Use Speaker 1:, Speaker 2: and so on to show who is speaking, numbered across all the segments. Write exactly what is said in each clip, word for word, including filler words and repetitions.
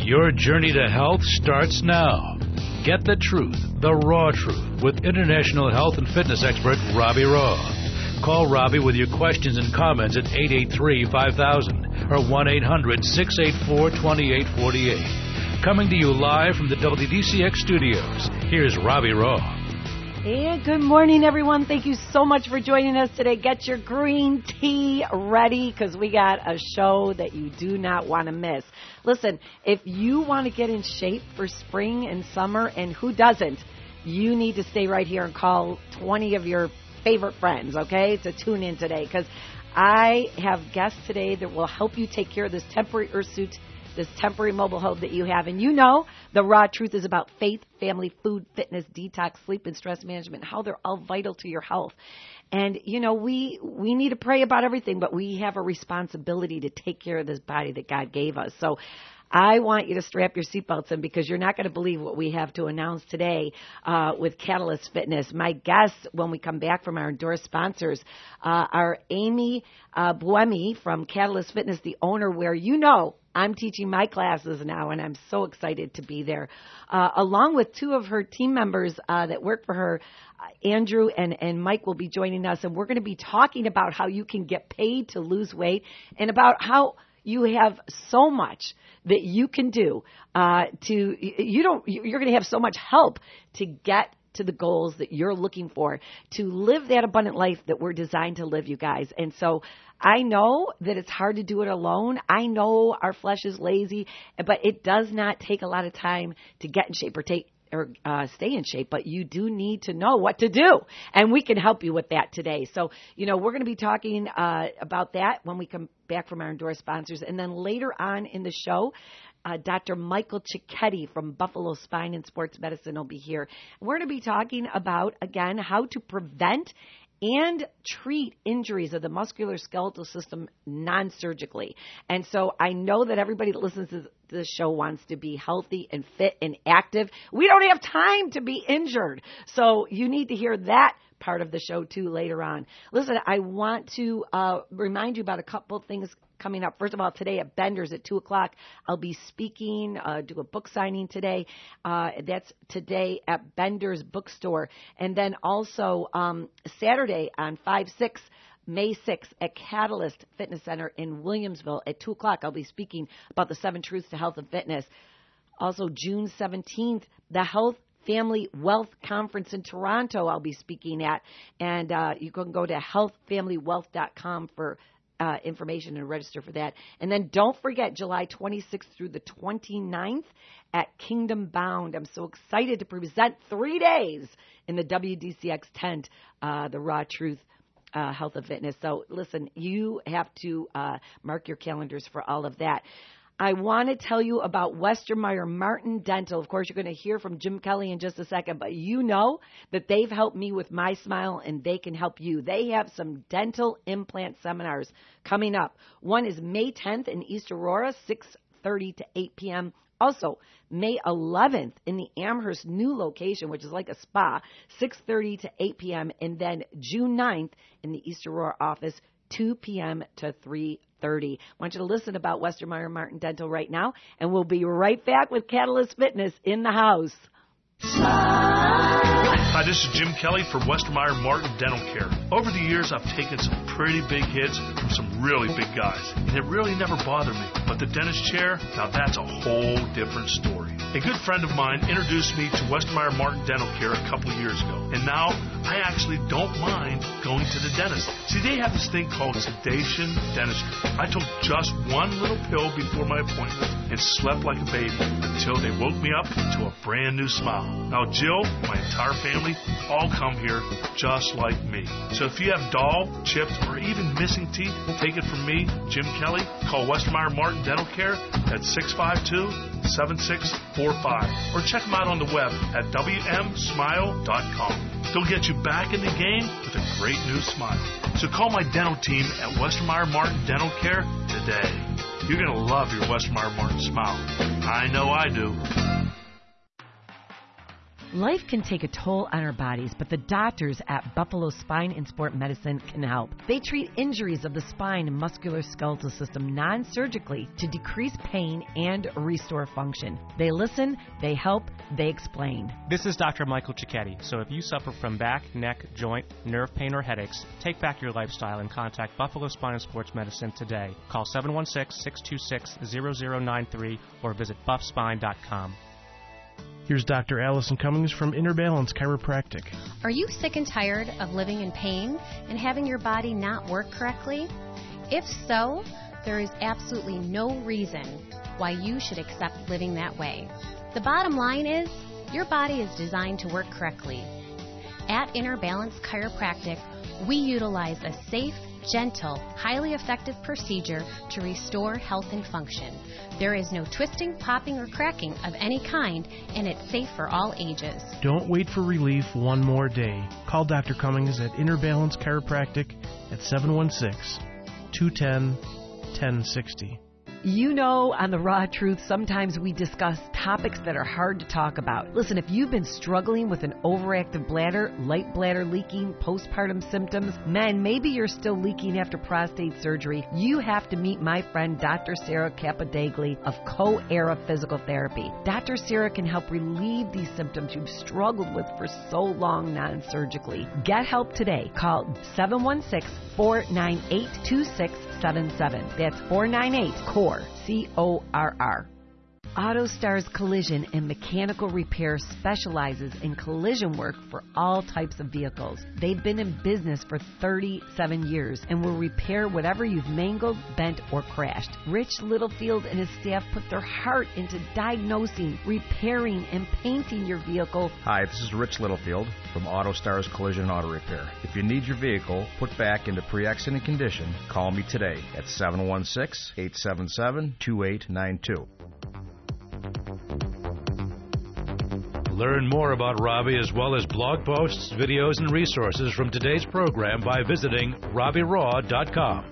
Speaker 1: Your journey to health starts now. Get the truth, the raw truth, with international health and fitness expert Robbie Raugh. Call Robbie with your questions and comments at eight eight three, five thousand or one eight hundred, six eight four, two eight four eight. Coming to you live from the W D C X studios, here's Robbie Raugh.
Speaker 2: Hey, good morning, everyone. Thank you so much for joining us today. Get your green tea ready because we got a show that you do not want to miss. Listen, if you want to get in shape for spring and summer, and who doesn't, you need to stay right here and call twenty of your favorite friends, okay, to tune in today because I have guests today that will help you take care of this temporary earth suit, this temporary mobile home that you have. And you know the raw truth is about faith, family, food, fitness, detox, sleep, and stress management, how they're all vital to your health. And, you know, we we need to pray about everything, but we have a responsibility to take care of this body that God gave us. So I want you to strap your seatbelts in because you're not going to believe what we have to announce today uh, with Catalyst Fitness. My guests, when we come back from our endorsed sponsors, uh, are Amy uh, Buemi from Catalyst Fitness, the owner, where you know I'm teaching my classes now, and I'm so excited to be there, uh, along with two of her team members uh, that work for her. Uh, Andrew and, and Mike will be joining us, and we're going to be talking about how you can get paid to lose weight and about how you have so much that you can do uh, to, you don't, you're going to have so much help to get to the goals that you're looking for, to live that abundant life that we're designed to live, you guys. And so I know that it's hard to do it alone. I know our flesh is lazy, but it does not take a lot of time to get in shape or take or uh, stay in shape, but you do need to know what to do, and we can help you with that today. So, you know, we're going to be talking uh, about that when we come back from our endorsed sponsors, and then later on in the show, uh, Doctor Michael Cicchetti from Buffalo Spine and Sports Medicine will be here. We're going to be talking about, again, how to prevent and treat injuries of the musculoskeletal system non-surgically. And so I know that everybody that listens to this show wants to be healthy and fit and active. We don't have time to be injured. So you need to hear that part of the show, too, later on. Listen, I want to uh, remind you about a couple things coming up. First of all, today at Bender's at two o'clock, I'll be speaking, uh, do a book signing today. Uh, that's today at Bender's Bookstore. And then also um, Saturday on five six, May sixth at Catalyst Fitness Center in Williamsville at two o'clock. I'll be speaking about the seven truths to health and fitness. Also, June seventeenth, the Health Family Wealth Conference in Toronto I'll be speaking at. And uh, you can go to health family wealth dot com for Uh, information and register for that. And then don't forget July twenty-sixth through the twenty-ninth at Kingdom Bound. I'm so excited to present three days in the W D C X tent, uh, the Raw Truth uh, Health and Fitness. So listen, you have to uh, mark your calendars for all of that. I want to tell you about Westermeyer Martin Dental. Of course, you're going to hear from Jim Kelly in just a second, but you know that they've helped me with my smile, and they can help you. They have some dental implant seminars coming up. One is May tenth in East Aurora, six thirty to eight p.m. Also, May eleventh in the Amherst new location, which is like a spa, six thirty to eight p.m. And then June ninth in the East Aurora office, two p.m. to three thirty. I want you to listen about Westermeyer Martin Dental right now, and we'll be right back with Catalyst Fitness in the house.
Speaker 3: Hi, this is Jim Kelly from Westermeyer Martin Dental Care. Over the years, I've taken some pretty big hits from some really big guys, and it really never bothered me. But the dentist chair, now that's a whole different story. A good friend of mine introduced me to Westermeyer Martin Dental Care a couple of years ago, and now I actually don't mind going to the dentist. See, they have this thing called sedation dentistry. I took just one little pill before my appointment and slept like a baby until they woke me up to a brand new smile. Now, Jill, my entire family, all come here just like me. So if you have dull, chipped, or even missing teeth, take it from me, Jim Kelly. Call Westermeyer Martin Dental Care at six five two, seven six four five or check them out on the web at w m smile dot com. They'll get you back in the game with a great new smile. So call my dental team at Westermeyer Martin Dental Care today. You're going to love your Westermeyer Martin smile. I know I do.
Speaker 2: Life can take a toll on our bodies, but the doctors at Buffalo Spine and Sport Medicine can help. They treat injuries of the spine and musculoskeletal system non-surgically to decrease pain and restore function. They listen, they help, they explain.
Speaker 4: This is Doctor Michael Cicchetti. So if you suffer from back, neck, joint, nerve pain, or headaches, take back your lifestyle and contact Buffalo Spine and Sports Medicine today. Call seven one six, six two six, zero zero nine three or visit buff spine dot com.
Speaker 5: Here's Doctor Allison Cummings from Inner Balance Chiropractic.
Speaker 6: Are you sick and tired of living in pain and having your body not work correctly? If so, there is absolutely no reason why you should accept living that way. The bottom line is, your body is designed to work correctly. At Inner Balance Chiropractic, we utilize a safe, gentle, highly effective procedure to restore health and function. There is no twisting, popping, or cracking of any kind, and it's safe for all ages.
Speaker 5: Don't wait for relief one more day. Call Doctor Cummings at Inner Balance Chiropractic at seven one six, two one zero, one zero six zero.
Speaker 2: You know, on The Raw Truth, sometimes we discuss topics that are hard to talk about. Listen, if you've been struggling with an overactive bladder, light bladder leaking, postpartum symptoms, men, maybe you're still leaking after prostate surgery, you have to meet my friend Doctor Sarah Capodaigli of Co-Era Physical Therapy. Doctor Sarah can help relieve these symptoms you've struggled with for so long non-surgically. Get help today. Call seven one six, four nine eight, two six seven seven. That's four nine eight, C O R. C O R R. AutoStars Collision and Mechanical Repair specializes in collision work for all types of vehicles. They've been in business for thirty-seven years and will repair whatever you've mangled, bent, or crashed. Rich Littlefield and his staff put their heart into diagnosing, repairing, and painting your vehicle.
Speaker 7: Hi, this is Rich Littlefield from AutoStars Collision and Auto Repair. If you need your vehicle put back into pre-accident condition, call me today at seven one six, eight seven seven, two eight nine two.
Speaker 1: Learn more about Robbie as well as blog posts, videos, and resources from today's program by visiting robbie raw dot com.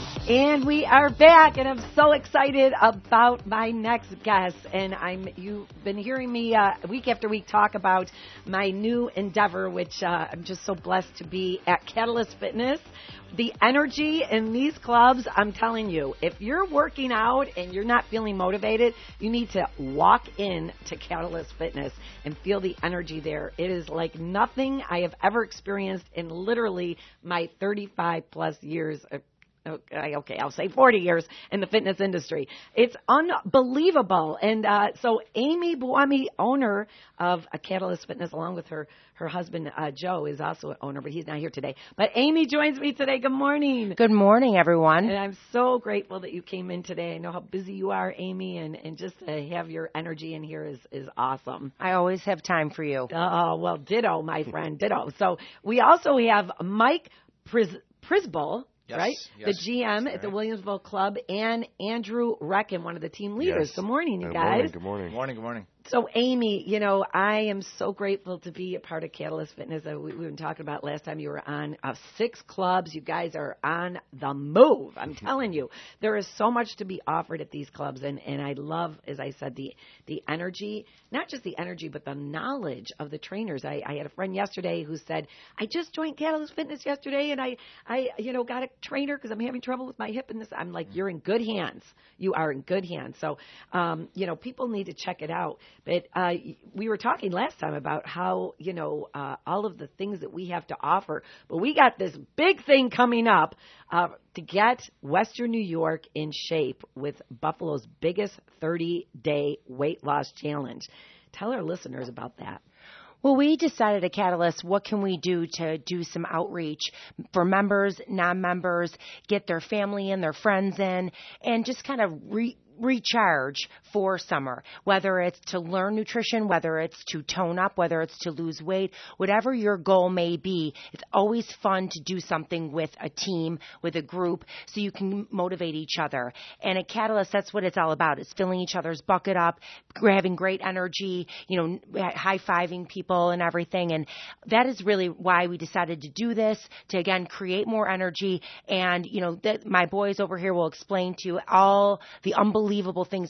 Speaker 2: And we are back, and I'm so excited about my next guest. And I'm you've been hearing me uh, week after week talk about my new endeavor, which uh, I'm just so blessed to be at Catalyst Fitness. The energy in these clubs, I'm telling you, if you're working out and you're not feeling motivated, you need to walk in to Catalyst Fitness and feel the energy there. It is like nothing I have ever experienced in literally my thirty-five plus years of Okay, okay, I'll say forty years in the fitness industry. It's unbelievable. And uh, so Amy Buami, owner of a Catalyst Fitness, along with her, her husband, uh, Joe, is also an owner, but he's not here today. But Amy joins me today. Good morning.
Speaker 8: Good morning, everyone.
Speaker 2: And I'm so grateful that you came in today. I know how busy you are, Amy, and, and just to have your energy in here is, is awesome.
Speaker 8: I always have time for you.
Speaker 2: Oh, well, ditto, my friend, ditto. So we also have Mike Pris- Prisbol.
Speaker 9: Yes,
Speaker 2: right?
Speaker 9: yes,
Speaker 2: the G M at the
Speaker 9: right.
Speaker 2: Williamsville Club, and Andrew Reckon, one of the team leaders.
Speaker 9: Yes.
Speaker 2: Good morning, you
Speaker 9: good
Speaker 2: guys.
Speaker 9: Morning, good morning. Good morning, good morning.
Speaker 2: So, Amy, you know, I am so grateful to be a part of Catalyst Fitness. Uh, we, we've been talking about last time you were on uh, six clubs. You guys are on the move. I'm telling you, there is so much to be offered at these clubs. And, and I love, as I said, the the energy, not just the energy, but the knowledge of the trainers. I, I had a friend yesterday who said, I just joined Catalyst Fitness yesterday, and I, I you know, got a trainer because I'm having trouble with my hip and this. I'm like, you're in good hands. You are in good hands. So, um, you know, people need to check it out. But uh, we were talking last time about how, you know, uh, all of the things that we have to offer. But we got this big thing coming up uh, to get Western New York in shape with Buffalo's biggest thirty-day weight loss challenge. Tell our listeners about that.
Speaker 8: Well, we decided at Catalyst, what can we do to do some outreach for members, non-members, get their family in, their friends in, and just kind of re- recharge for summer, whether it's to learn nutrition, whether it's to tone up, whether it's to lose weight, whatever your goal may be. It's always fun to do something with a team, with a group, so you can motivate each other. And at Catalyst, that's what it's all about. It's filling each other's bucket up, having great energy, you know, high-fiving people and everything. And that is really why we decided to do this, to, again, create more energy. And, you know, that my boys over here will explain to you all the unbelievable unbelievable things that come with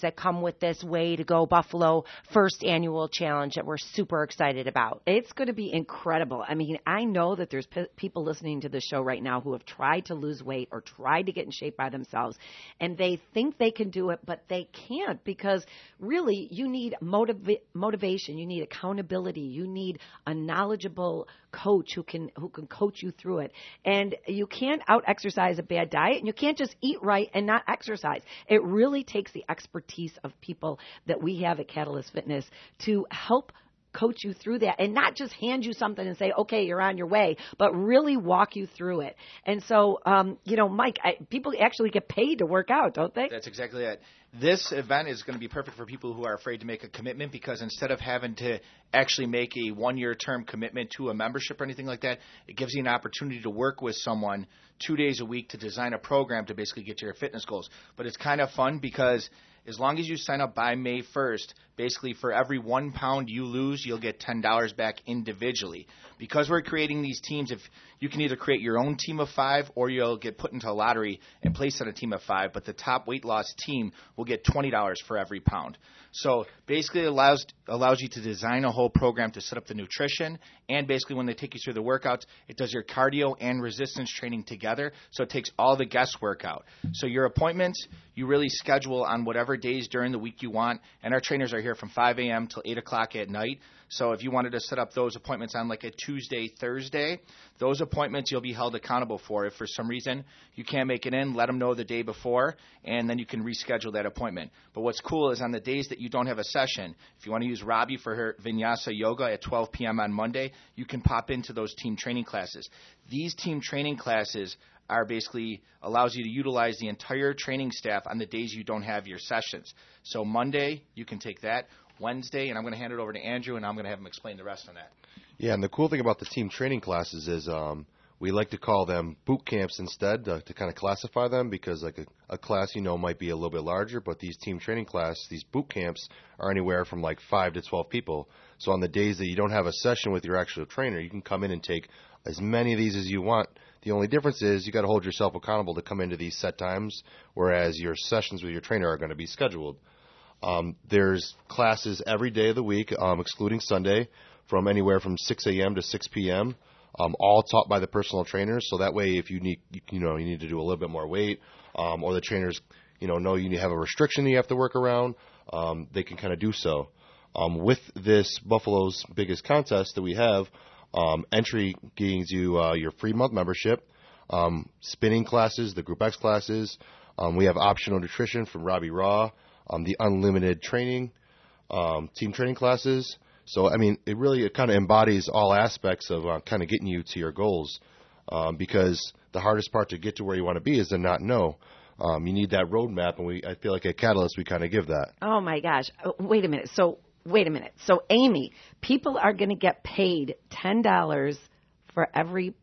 Speaker 8: with this Way to Go Buffalo first annual challenge that we're super excited about.
Speaker 2: It's going to be incredible. I mean, I know that there's p- people listening to the show right now who have tried to lose weight or tried to get in shape by themselves, and they think they can do it, but they can't, because really you need motiva- motivation, you need accountability, you need a knowledgeable coach who can who can coach you through it. And you can't out-exercise a bad diet, and you can't just eat right and not exercise. It really takes the expertise of people that we have at Catalyst Fitness to help coach you through that, and not just hand you something and say, okay, you're on your way, but really walk you through it. And so, um, you know, Mike, I, people actually get paid to work out, don't they?
Speaker 9: That's exactly it. This event is going to be perfect for people who are afraid to make a commitment, because instead of having to actually make a one-year term commitment to a membership or anything like that, it gives you an opportunity to work with someone two days a week to design a program to basically get to your fitness goals. But it's kind of fun, because as long as you sign up by May first, basically for every one pound you lose, you'll get ten dollars back individually. Because we're creating these teams, if you can either create your own team of five, or you'll get put into a lottery and placed on a team of five, but the top weight loss team will get twenty dollars for every pound. So basically it allows, allows you to design a whole program to set up the nutrition, and basically when they take you through the workouts, it does your cardio and resistance training together, so it takes all the guesswork out. So your appointments, you really schedule on whatever days during the week you want, and our trainers are here from five a.m. till eight o'clock at night. So if you wanted to set up those appointments on like a Tuesday, Thursday, those appointments you'll be held accountable for. If for some reason you can't make it in, let them know the day before, and then you can reschedule that appointment. But what's cool is on the days that you don't have a session, if you want to use Robbie for her Vinyasa Yoga at twelve p.m. on Monday, you can pop into those team training classes. These team training classes are basically allows you to utilize the entire training staff on the days you don't have your sessions. So Monday, you can take that. Wednesday, and I'm going to hand it over to Andrew, and I'm going to have him explain the rest on that.
Speaker 10: Yeah, and the cool thing about the team training classes is um, we like to call them boot camps instead uh, to kind of classify them, because like a, a class, you know, might be a little bit larger, but these team training classes, these boot camps are anywhere from like five to twelve people. So on the days that you don't have a session with your actual trainer, you can come in and take as many of these as you want. The only difference is you got to hold yourself accountable to come into these set times, whereas your sessions with your trainer are going to be scheduled. Um, there's classes every day of the week, um, excluding Sunday, from anywhere from six a.m. to six p.m., um, all taught by the personal trainers. So that way, if you need, you know, you need to do a little bit more weight, um, or the trainers, you know, know you have a restriction that you have to work around, um, they can kind of do so. Um, with this Buffalo's Biggest Contest that we have, um, entry gains you uh, your free month membership, um, spinning classes, the Group X classes. Um, we have optional nutrition from Robbie Raw. Um, the unlimited training, um, team training classes. So, I mean, it really it kind of embodies all aspects of uh, kind of getting you to your goals, um, because the hardest part to get to where you want to be is to not know. Um, you need that roadmap, and we I feel like at Catalyst we kind of give that.
Speaker 2: Oh, my gosh. Oh, wait a minute. So, wait a minute. So, Amy, people are going to get paid ten dollars for every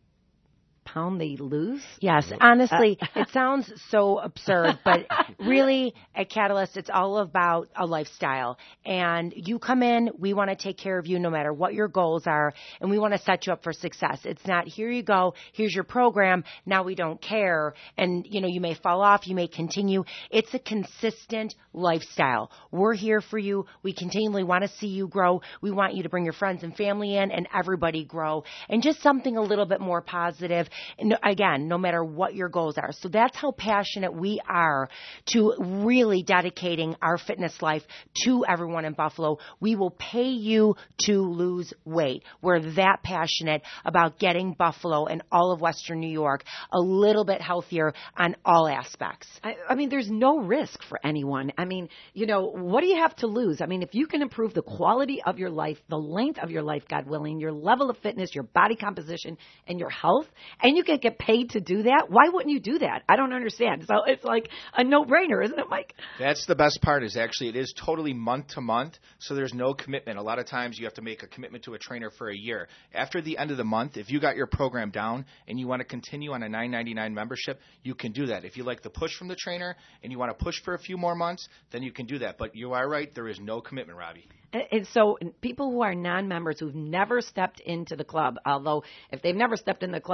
Speaker 2: pound they lose?
Speaker 8: Yes, honestly, it sounds so absurd, but really at Catalyst, it's all about a lifestyle. And you come in, we want to take care of you no matter what your goals are, and we want to set you up for success. It's not, here you go, here's your program, now we don't care, and you know, you may fall off, you may continue. It's a consistent lifestyle. We're here for you. We continually want to see you grow. We want you to bring your friends and family in and everybody grow, and just something a little bit more positive. No, again, no matter what your goals are. So that's how passionate we are to really dedicating our fitness life to everyone in Buffalo. We will pay you to lose weight. We're that passionate about getting Buffalo and all of Western New York a little bit healthier on all aspects.
Speaker 2: I, I mean, there's no risk for anyone. I mean, you know, what do you have to lose? I mean, if you can improve the quality of your life, the length of your life, God willing, your level of fitness, your body composition, and your health, and you can get paid to do that, why wouldn't you do that? I don't understand. So it's like a no-brainer, isn't it, Mike?
Speaker 9: That's the best part, is actually it is totally month to month, so there's no commitment. A lot of times you have to make a commitment to a trainer for a year. After the end of the month, if you got your program down and you want to continue on a nine ninety-nine membership, you can do that. If you like the push from the trainer and you want to push for a few more months, then you can do that. But you are right, there is no commitment, Robbie.
Speaker 2: And so people who are non-members who've never stepped into the club, although if they've never stepped in the club, they must be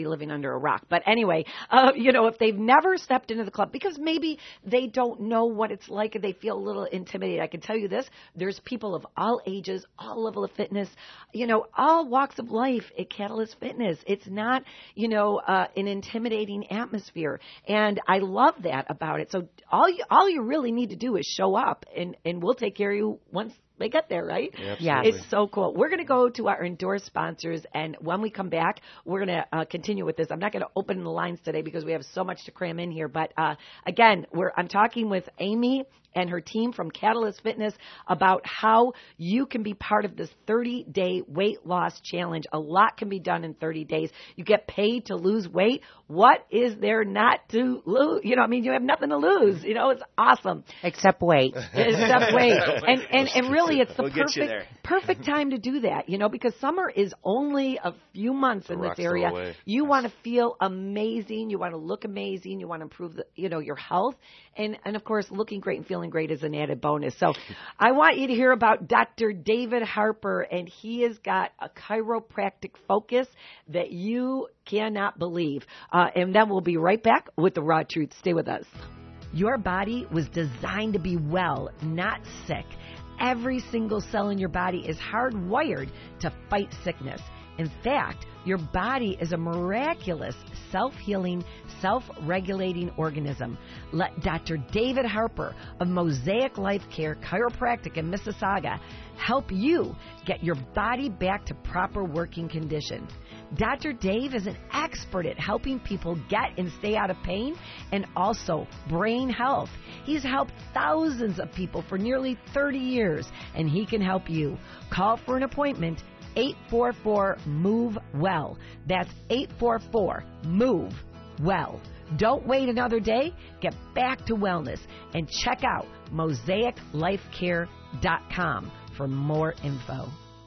Speaker 2: be living under a rock. But anyway, uh, you know, if they've never stepped into the club, because maybe they don't know what it's like and they feel a little intimidated, I can tell you this, there's people of all ages, all level of fitness, you know, all walks of life at Catalyst Fitness. It's not, you know, uh, an intimidating atmosphere. And I love that about it. So all you, all you really need to do is show up, and, and we'll take care of you once they get there, right?
Speaker 8: Yeah,
Speaker 2: it's so cool. We're going to go to our endorsed sponsors, and when we come back, we're going to uh, continue with this. I'm not going to open the lines today because we have so much to cram in here. But uh, again, we're I'm talking with Amy and her team from Catalyst Fitness about how you can be part of this thirty-day weight loss challenge. A lot can be done in thirty days. You get paid to lose weight. What is there not to lose? You know, I mean, you have nothing to lose. You know, it's awesome.
Speaker 8: Except weight.
Speaker 2: Except weight. And, and, and really, it's the
Speaker 9: We'll get you there.
Speaker 2: perfect, perfect time to do that, you know, because summer is only a few months in this area. You want to feel amazing. You want to look amazing. You want to improve, the, you know, your health. And, and, of course, looking great and feeling great is an added bonus. So I want you to hear about Doctor David Harper, and he has got a chiropractic focus that you cannot believe. Uh, and then we'll be right back with the Raw Truth. Stay with us. Your body was designed to be well, not sick. Every single cell in your body is hardwired to fight sickness. In fact, your body is a miraculous, self-healing, self-regulating organism. Let Doctor David Harper of Mosaic Life Care Chiropractic in Mississauga help you get your body back to proper working condition. Doctor Dave is an expert at helping people get and stay out of pain and also brain health. He's helped thousands of people for nearly thirty years, and he can help you. Call for an appointment, eight four four, move well. That's eight four four, move well. Don't wait another day. Get back to wellness and check out mosaic life care dot com for more info.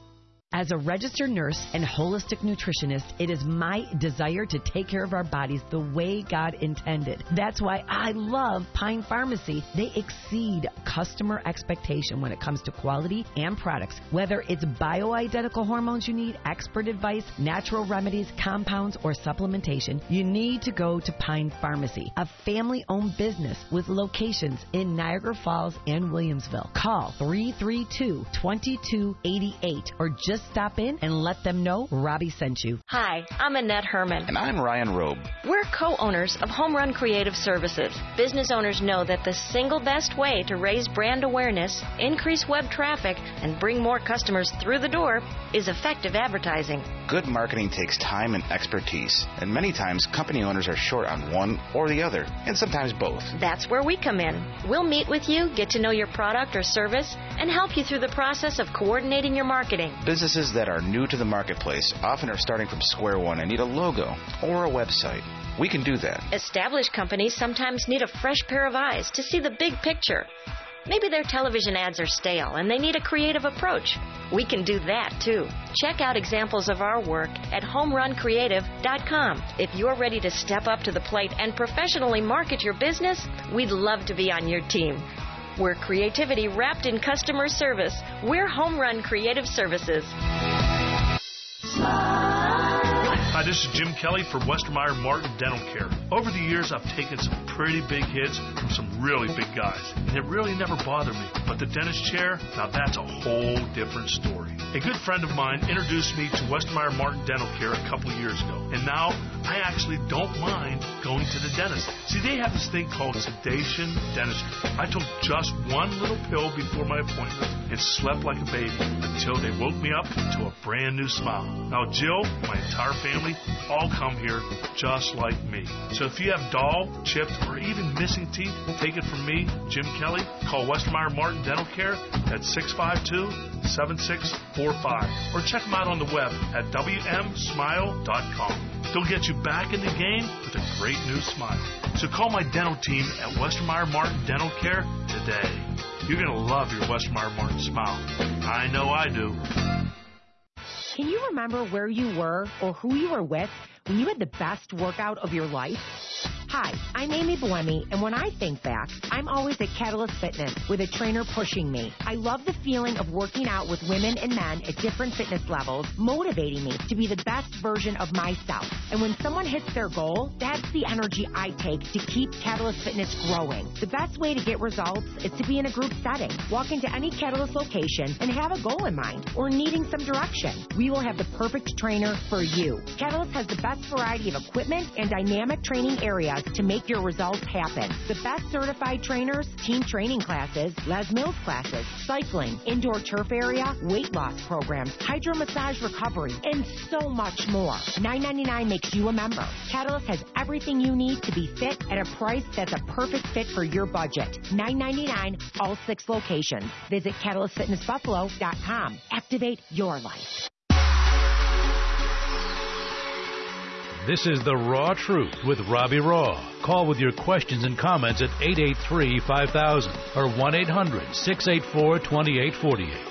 Speaker 2: As a registered nurse and holistic nutritionist, it is my desire to take care of our bodies the way God intended. That's why I love Pine Pharmacy. They exceed customer expectation when it comes to quality and products. Whether it's bioidentical hormones you need, expert advice, natural remedies, compounds, or supplementation, you need to go to Pine Pharmacy, a family-owned business with locations in Niagara Falls and Williamsville. Call three three two, two two eight eight or just stop in and let them know Robbie sent you.
Speaker 11: Hi, I'm Annette Herman.
Speaker 12: And I'm Ryan Robe.
Speaker 11: We're co-owners of Home Run Creative Services. Business owners know that the single best way to raise brand awareness, increase web traffic, and bring more customers through the door is effective advertising.
Speaker 12: Good marketing takes time and expertise, and many times company owners are short on one or the other, and sometimes both.
Speaker 11: That's where we come in. We'll meet with you, get to know your product or service, and help you through the process of coordinating your marketing.
Speaker 12: Businesses that are new to the marketplace often are starting from square one and need a logo or a website. We can do that.
Speaker 11: Established companies sometimes need a fresh pair of eyes to see the big picture. Maybe their television ads are stale and they need a creative approach. We can do that too. Check out examples of our work at home run creative dot com. If you're ready to step up to the plate and professionally market your business, we'd love to be on your team. We're creativity wrapped in customer service. We're Home Run Creative Services.
Speaker 3: Hi, this is Jim Kelly from Westermeyer Martin Dental Care. Over the years, I've taken some pretty big hits from some really big guys, and it really never bothered me. But the dentist chair, now that's a whole different story. A good friend of mine introduced me to Westermeyer Martin Dental Care a couple of years ago, and now I actually don't mind going to the dentist. See, they have this thing called sedation dentistry. I took just one little pill before my appointment and slept like a baby until they woke me up to a brand new smile. Now, Jill, my entire family, all come here just like me. So if you have dull, chipped, or even missing teeth, take it from me, Jim Kelly. Call Westermeyer Martin Dental Care at six five two, seven six four five or check them out on the web at w m smile dot com. They'll get you back in the game with a great new smile. So call my dental team at Westermeyer Martin Dental Care today. You're going to love your Westermeyer Martin smile. I know I do.
Speaker 8: Can you remember where you were or who you were with when you had the best workout of your life? Hi, I'm Amy Buemi, and when I think back, I'm always at Catalyst Fitness with a trainer pushing me. I love the feeling of working out with women and men at different fitness levels, motivating me to be the best version of myself. And when someone hits their goal, that's the energy I take to keep Catalyst Fitness growing. The best way to get results is to be in a group setting. Walk into any Catalyst location and have a goal in mind or needing some direction. We will have the perfect trainer for you. Catalyst has the best variety of equipment and dynamic training areas to make your results happen. The best certified trainers, team training classes, Les Mills classes, cycling, indoor turf area, weight loss programs, hydro massage recovery, and so much more. nine ninety-nine makes you a member. Catalyst has everything you need to be fit at a price that's a perfect fit for your budget. nine ninety-nine, all six locations. Visit catalyst fitness buffalo dot com. Activate your life.
Speaker 1: This is The Raw Truth with Robbie Raw. Call with your questions and comments at eight eight three, five thousand or one eight hundred, six eight four, two eight four eight.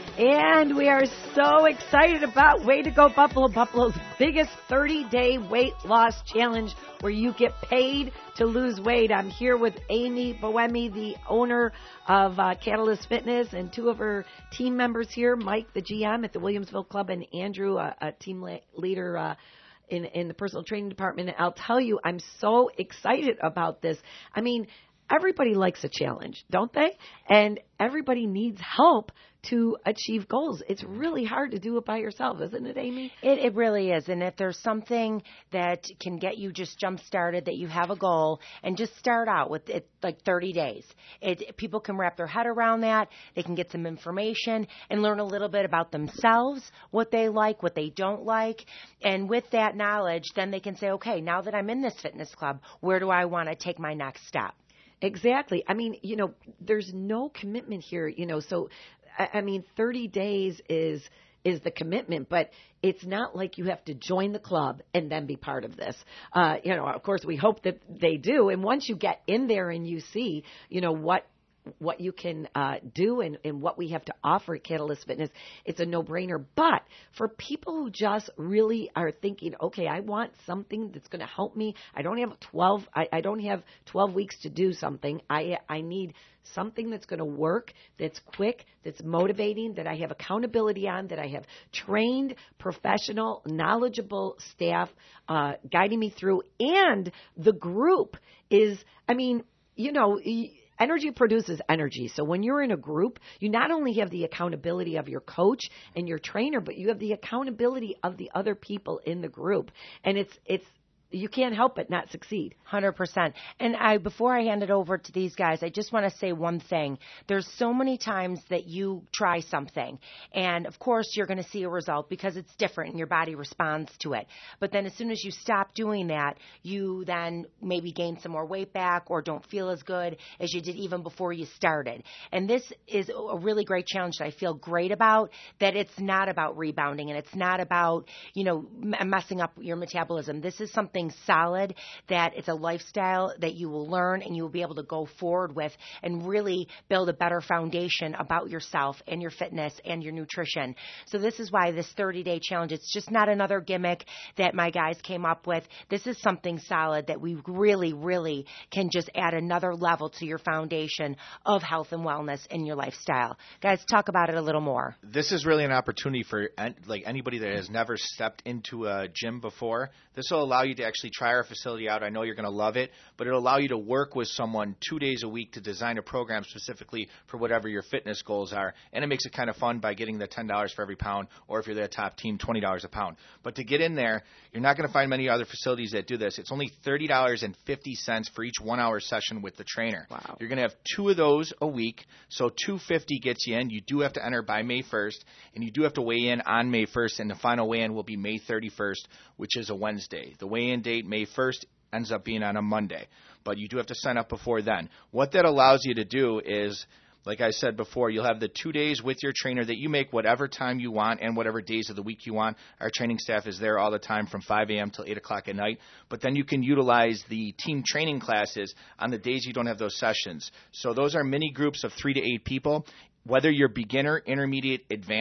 Speaker 2: And we are so excited about Way to Go Buffalo, Buffalo's biggest thirty-day weight loss challenge where you get paid to lose weight. I'm here with Amy Buemi, the owner of uh, Catalyst Fitness, and two of her team members here, Mike, the G M at the Williamsville Club, and Andrew, a, a team la- leader uh In, in the personal training department. And I'll tell you, I'm so excited about this. I mean, everybody likes a challenge, don't they? And everybody needs help to achieve goals. It's really hard to do it by yourself, isn't it, Amy?
Speaker 8: It, it really is. And if there's something that can get you just jump started, that you have a goal, and just start out with it like thirty days. It, people can wrap their head around that. They can get some information and learn a little bit about themselves, what they like, what they don't like. And with that knowledge, then they can say, okay, now that I'm in this fitness club, where do I want to take my next step?
Speaker 2: Exactly. I mean, you know, there's no commitment here, you know, so I mean, thirty days is is the commitment, but it's not like you have to join the club and then be part of this. Uh, you know, of course, we hope that they do. And once you get in there and you see, you know, what what you can uh, do and, and what we have to offer at Catalyst Fitness, it's a no-brainer. But for people who just really are thinking, okay, I want something that's going to help me. I don't have twelve. I, I don't have twelve weeks to do something. I I need something that's going to work, that's quick, that's motivating, that I have accountability on, that I have trained, professional, knowledgeable staff uh, guiding me through, and the group is, I mean, you know. Energy produces energy. So when you're in a group, you not only have the accountability of your coach and your trainer, but you have the accountability of the other people in the group. And it's it's you can't help but not succeed.
Speaker 8: one hundred percent. And I, before I hand it over to these guys, I just want to say one thing. There's so many times that you try something, and of course you're going to see a result because it's different and your body responds to it. But then as soon as you stop doing that, you then maybe gain some more weight back or don't feel as good as you did even before you started. And this is a really great challenge that I feel great about, that it's not about rebounding and it's not about, you know, messing up your metabolism. This is something solid, that it's a lifestyle that you will learn and you will be able to go forward with and really build a better foundation about yourself and your fitness and your nutrition. So this is why this thirty-day challenge, it's just not another gimmick that my guys came up with. This is something solid that we really, really can just add another level to your foundation of health and wellness in your lifestyle. Guys, talk about it a little more.
Speaker 9: This is really an opportunity for like anybody that has never stepped into a gym before. This will allow you to actually try our facility out. I know you're going to love it, but it'll allow you to work with someone two days a week to design a program specifically for whatever your fitness goals are. And it makes it kind of fun by getting the ten dollars for every pound, or if you're the top team, twenty dollars a pound. But to get in there, you're not going to find many other facilities that do this. It's only thirty dollars and fifty cents for each one-hour session with the trainer.
Speaker 2: Wow.
Speaker 9: You're going to have two of those a week, so two hundred fifty dollars gets you in. You do have to enter by May first, and you do have to weigh in on May first, and the final weigh-in will be May thirty-first, which is a Wednesday. The weigh-in date, May first, ends up being on a Monday, but you do have to sign up before then. What that allows you to do is, like I said before, you'll have the two days with your trainer that you make whatever time you want and whatever days of the week you want. Our training staff is there all the time from five a.m. till eight o'clock at night. But then you can utilize the team training classes on the days you don't have those sessions. So those are mini groups of three to eight people. Whether you're beginner, intermediate, advanced,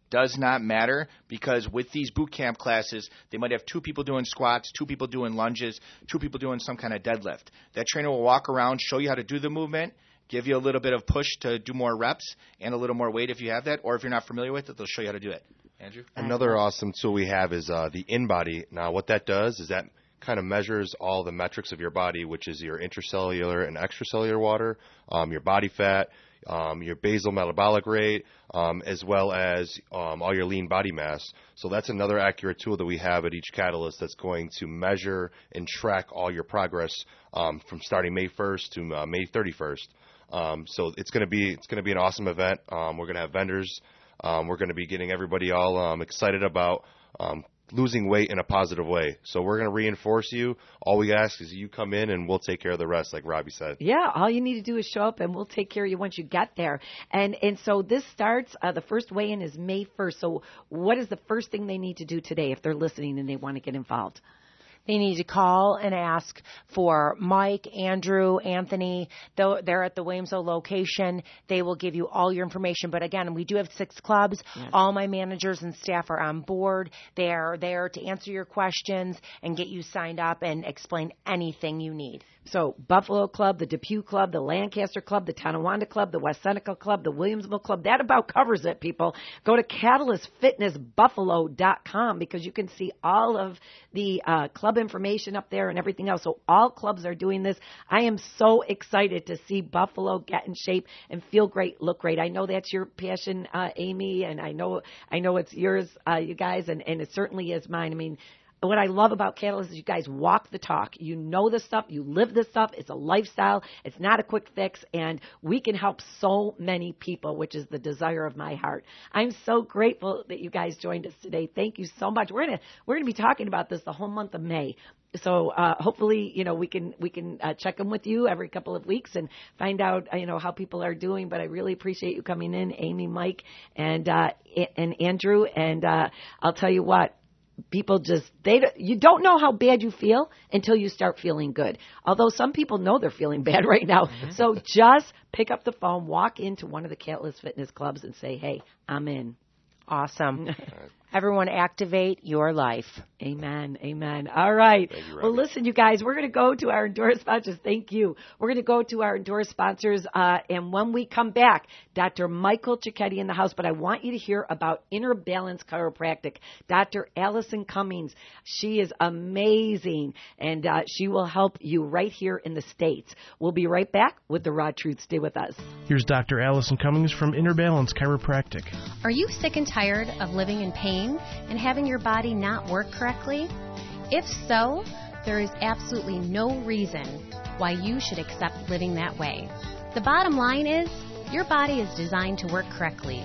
Speaker 9: does not matter, because with these boot camp classes, they might have two people doing squats, two people doing lunges, two people doing some kind of deadlift. That trainer will walk around, show you how to do the movement, give you a little bit of push to do more reps and a little more weight if you have that, or if you're not familiar with it, they'll show you how to do it. Andrew?
Speaker 10: Another awesome tool we have is uh, the InBody. Now, what that does is that kind of measures all the metrics of your body, which is your intracellular and extracellular water, um, your body fat, um, your basal metabolic rate, um, as well as um, all your lean body mass. So that's another accurate tool that we have at each Catalyst that's going to measure and track all your progress um, from starting May first to uh, May thirty-first. Um, so it's going to be it's going to be an awesome event. Um, we're going to have vendors. Um, we're going to be getting everybody all um, excited about um, losing weight in a positive way. So we're going to reinforce you. All we ask is you come in and we'll take care of the rest, like Robbie said.
Speaker 2: Yeah, all you need to do is show up and we'll take care of you once you get there. And and so this starts, uh, the first weigh-in is May first. So what is the first thing they need to do today if they're listening and they want to get involved?
Speaker 8: They need to call and ask for Mike, Andrew, Anthony. They're at the Williamsville location. They will give you all your information. But again, we do have six clubs. Yes. All my managers and staff are on board. They are there to answer your questions and get you signed up and explain anything you need.
Speaker 2: So Buffalo Club, the Depew Club, the Lancaster Club, the Tonawanda Club, the West Seneca Club, the Williamsville Club. That about covers it, people. Go to catalyst fitness buffalo dot com because you can see all of the uh, club information up there and everything else. So all clubs are doing this. I am so excited to see Buffalo get in shape and feel great, look great. I know that's your passion, uh, Amy, and I know I know it's yours, uh, you guys, and, and it certainly is mine. I mean, what I love about Catalyst is you guys walk the talk. You know the stuff. You live this stuff. It's a lifestyle. It's not a quick fix. And we can help so many people, which is the desire of my heart. I'm so grateful that you guys joined us today. Thank you so much. We're going to we're gonna be talking about this the whole month of May. So uh, hopefully, you know, we can we can uh, check in with you every couple of weeks and find out, uh, you know, how people are doing. But I really appreciate you coming in, Amy, Mike, and uh, and Andrew. And uh, I'll tell you what. People just, they you don't know how bad you feel until you start feeling good. Although some people know they're feeling bad right now. Mm-hmm. So just pick up the phone, walk into one of the Catalyst Fitness clubs and say, hey, I'm in.
Speaker 8: Awesome. Everyone activate your life.
Speaker 2: Amen. Amen. All right. You, well, listen, you guys, we're going to go to our endorsed sponsors. Thank you. We're going to go to our endorsed sponsors. Uh, and when we come back, Doctor Michael Cicchetti in the house. But I want you to hear about Inner Balance Chiropractic. Doctor Allison Cummings. She is amazing. And uh, she will help you right here in the States. We'll be right back with the Raw Truth. Stay with us.
Speaker 5: Here's Doctor Allison Cummings from Inner Balance Chiropractic.
Speaker 6: Are you sick and tired of living in pain and having your body not work correctly? If so, there is absolutely no reason why you should accept living that way. The bottom line is, your body is designed to work correctly.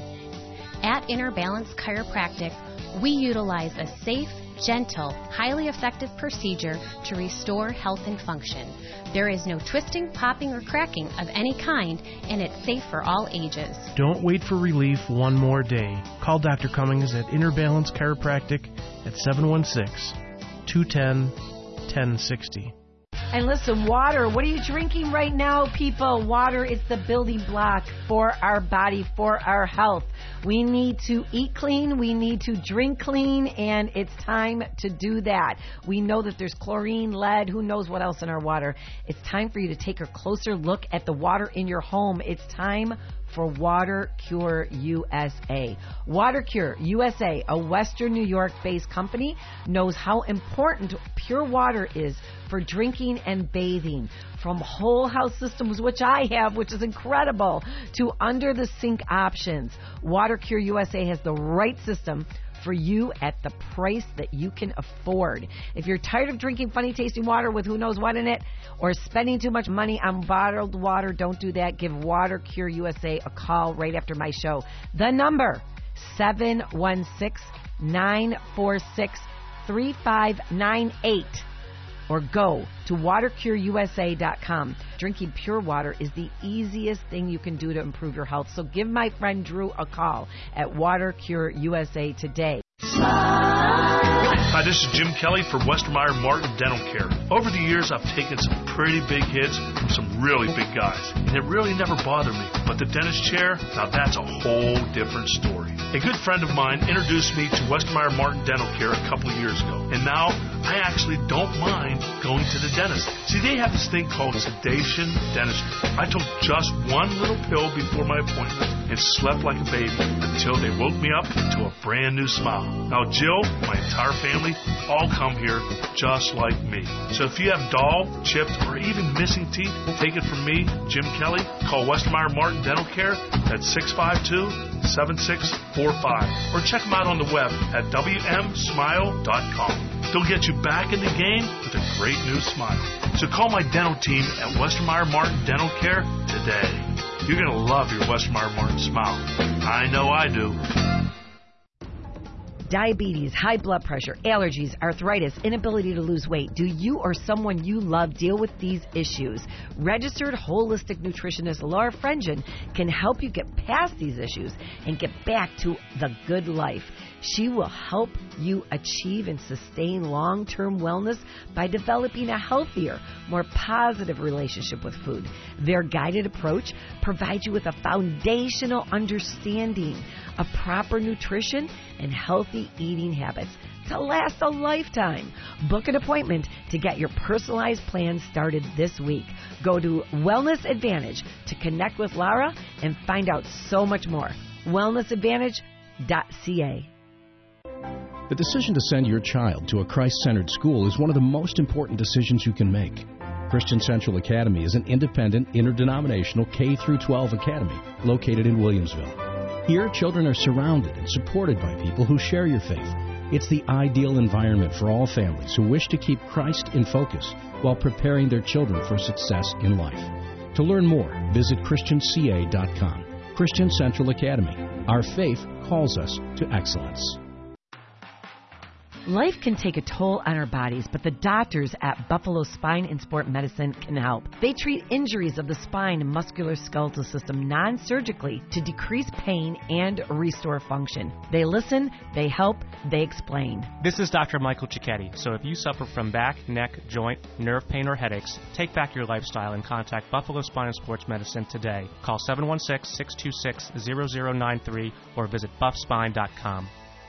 Speaker 6: At Inner Balance Chiropractic, we utilize a safe, gentle, highly effective procedure to restore health and function. There is no twisting, popping, or cracking of any kind, and it's safe for all ages.
Speaker 5: Don't wait for relief one more day. Call Doctor Cummings at Inner Balance Chiropractic at seven one six, two one zero, one oh six oh.
Speaker 2: And listen, water, what are you drinking right now, people? Water is the building block for our body, for our health. We need to eat clean, we need to drink clean, and it's time to do that. We know that there's chlorine, lead, who knows what else in our water. It's time for you to take a closer look at the water in your home. It's time for Water Cure U S A. Water Cure U S A, a Western New York-based company, knows how important pure water is for drinking and bathing. From whole house systems, which I have, which is incredible, to under the sink options, Water Cure U S A has the right system for you at the price that you can afford. If you're tired of drinking funny tasting water with who knows what in it, or spending too much money on bottled water, don't do that. Give Water Cure U S A a call right after my show. The number, seven one six, nine four six, three five nine eight. Or go to water cure U S A dot com. Drinking pure water is the easiest thing you can do to improve your health. So give my friend Drew a call at Water Cure U S A today.
Speaker 3: Hi, Hi, this is Jim Kelly for Westermeyer Martin Dental Care. Over the years, I've taken some pretty big hits from some really big guys, and it really never bothered me. But the dentist chair, now that's a whole different story. A good friend of mine introduced me to Westermeyer Martin Dental Care a couple of years ago, and now I actually don't mind going to the dentist. See, they have this thing called sedation dentistry. I took just one little pill before my appointment and slept like a baby until they woke me up to a brand new smile. Now, Jill, my entire family, all come here just like me. So if you have dull, chipped, or even missing teeth, take it from me, Jim Kelly. Call Westermeyer Martin Dental Care at six five two, seven six four five or check them out on the web at w m smile dot com. They'll get you back in the game with a great new smile. So call my dental team at Westermeyer Martin Dental Care today. You're going to love your Westermeyer Martin smile. I know I do.
Speaker 2: Diabetes, high blood pressure, allergies, arthritis, inability to lose weight. Do you or someone you love deal with these issues? Registered holistic nutritionist Laura Frengen can help you get past these issues and get back to the good life. She will help you achieve and sustain long-term wellness by developing a healthier, more positive relationship with food. Their guided approach provides you with a foundational understanding of proper nutrition and healthy eating habits to last a lifetime. Book an appointment to get your personalized plan started this week. Go to Wellness Advantage to connect with Laura and find out so much more. wellness advantage dot c a.
Speaker 13: The decision to send your child to a Christ-centered school is one of the most important decisions you can make. Christian Central Academy is an independent, interdenominational K through twelve academy located in Williamsville. Here, children are surrounded and supported by people who share your faith. It's the ideal environment for all families who wish to keep Christ in focus while preparing their children for success in life. To learn more, visit Christian C A dot com. Christian Central Academy. Our faith calls us to excellence.
Speaker 2: Life can take a toll on our bodies, but the doctors at Buffalo Spine and Sport Medicine can help. They treat injuries of the spine and musculoskeletal system non-surgically to decrease pain and restore function. They listen, they help, they explain.
Speaker 4: This is Doctor Michael Cicchetti. So if you suffer from back, neck, joint, nerve pain, or headaches, take back your lifestyle and contact Buffalo Spine and Sports Medicine today. Call seven one six, six two six, zero zero nine three or visit buff spine dot com.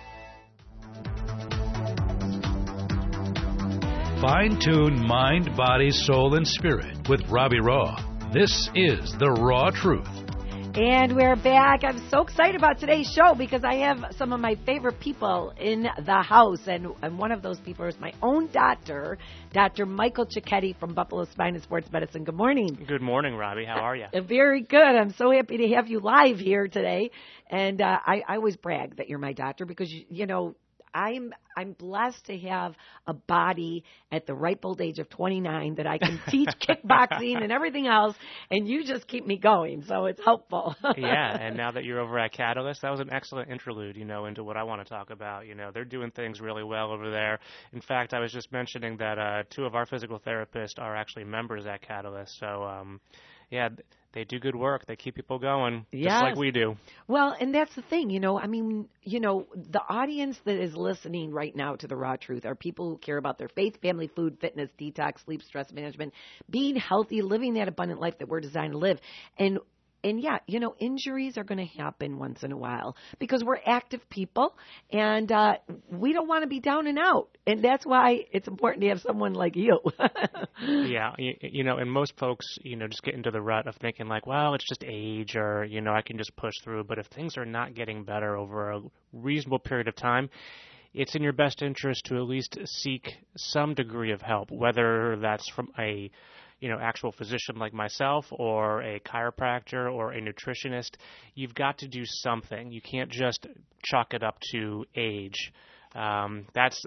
Speaker 1: Fine-tune mind, body, soul, and spirit with Robbie Raw. This is The Raw Truth.
Speaker 2: And we're back. I'm so excited about today's show because I have some of my favorite people in the house. And, and one of those people is my own doctor, Doctor Michael Cicchetti from Buffalo Spine and Sports Medicine. Good morning.
Speaker 4: Good morning, Robbie. How are you?
Speaker 2: Uh, very good. I'm so happy to have you live here today. And uh, I, I always brag that you're my doctor because, you, you know, I'm I'm blessed to have a body at the ripe old age of twenty-nine that I can teach kickboxing and everything else, and you just keep me going, so it's helpful.
Speaker 4: Yeah, and now that you're over at Catalyst, that was an excellent interlude, you know, into what I want to talk about. You know, they're doing things really well over there. In fact, I was just mentioning that uh, two of our physical therapists are actually members at Catalyst, so um, yeah. They do good work. They keep people going, just
Speaker 2: yes.
Speaker 4: like we do.
Speaker 2: Well, and that's the thing, you know, I mean, you know, the audience that is listening right now to The Raw Truth are people who care about their faith, family, food, fitness, detox, sleep, stress management, being healthy, living that abundant life that we're designed to live. And And, yeah, you know, injuries are going to happen once in a while because we're active people, and uh, we don't want to be down and out. And that's why it's important to have someone like you.
Speaker 4: Yeah, you, you know, and most folks, you know, just get into the rut of thinking like, well, it's just age or, you know, I can just push through. But if things are not getting better over a reasonable period of time, it's in your best interest to at least seek some degree of help, whether that's from a you know, actual physician like myself or a chiropractor or a nutritionist. You've got to do something. You can't just chalk it up to age. Um, that's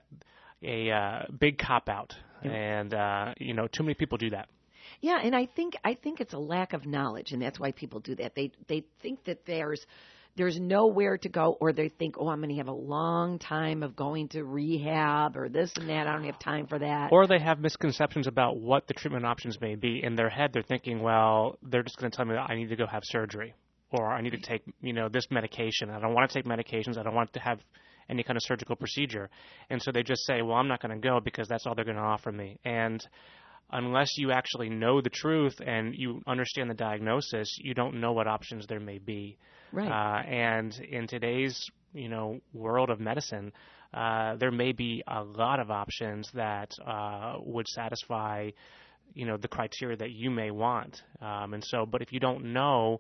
Speaker 4: a uh, big cop-out, yeah. and, uh, you know, too many people do that.
Speaker 2: Yeah, and I think I think it's a lack of knowledge, and that's why people do that. They they think that there's there's nowhere to go, or they think, oh, I'm going to have a long time of going to rehab or this and that. I don't have time for that.
Speaker 4: Or they have misconceptions about what the treatment options may be. In their head, they're thinking, well, they're just going to tell me that I need to go have surgery. or I need to take, you know, this medication. I don't want to take medications. I don't want to have any kind of surgical procedure. And so they just say, well, I'm not going to go because that's all they're going to offer me. And unless you actually know the truth and you understand the diagnosis, you don't know what options there may be.
Speaker 2: Right.
Speaker 4: Uh, and in today's, you know, world of medicine, uh, there may be a lot of options that uh, would satisfy, you know, the criteria that you may want. Um, and so, but if you don't know,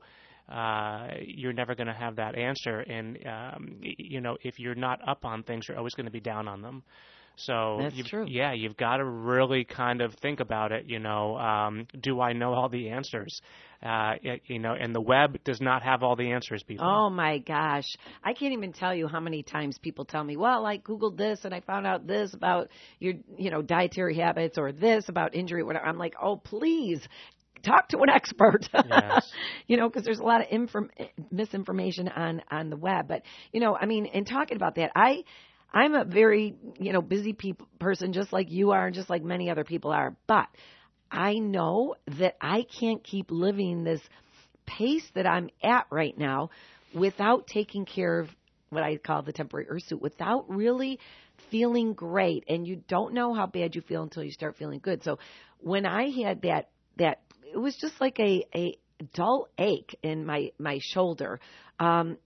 Speaker 4: uh, you're never going to have that answer. And, um, you know, if you're not up on things, you're always going to be down on them. So,
Speaker 2: That's
Speaker 4: you've,
Speaker 2: true.
Speaker 4: yeah, you've got to really kind of think about it, you know, um, do I know all the answers? Uh, it, you know, and the web does not have all the answers, people.
Speaker 2: Oh, my gosh. I can't even tell you how many times people tell me, well, I Googled this and I found out this about your, you know, dietary habits or this about injury, whatever. I'm like, oh, please. Talk to an expert,
Speaker 4: yes.
Speaker 2: you know, because there's a lot of inform- misinformation on, on the web. But, you know, I mean, in talking about that, I, I'm a very, you know, busy peop- person just like you are and just like many other people are. But I know that I can't keep living this pace that I'm at right now without taking care of what I call the temporary hirsute, without really feeling great. And you don't know how bad you feel until you start feeling good. So when I had that, that it was just like a, a dull ache in my, my shoulder. Um,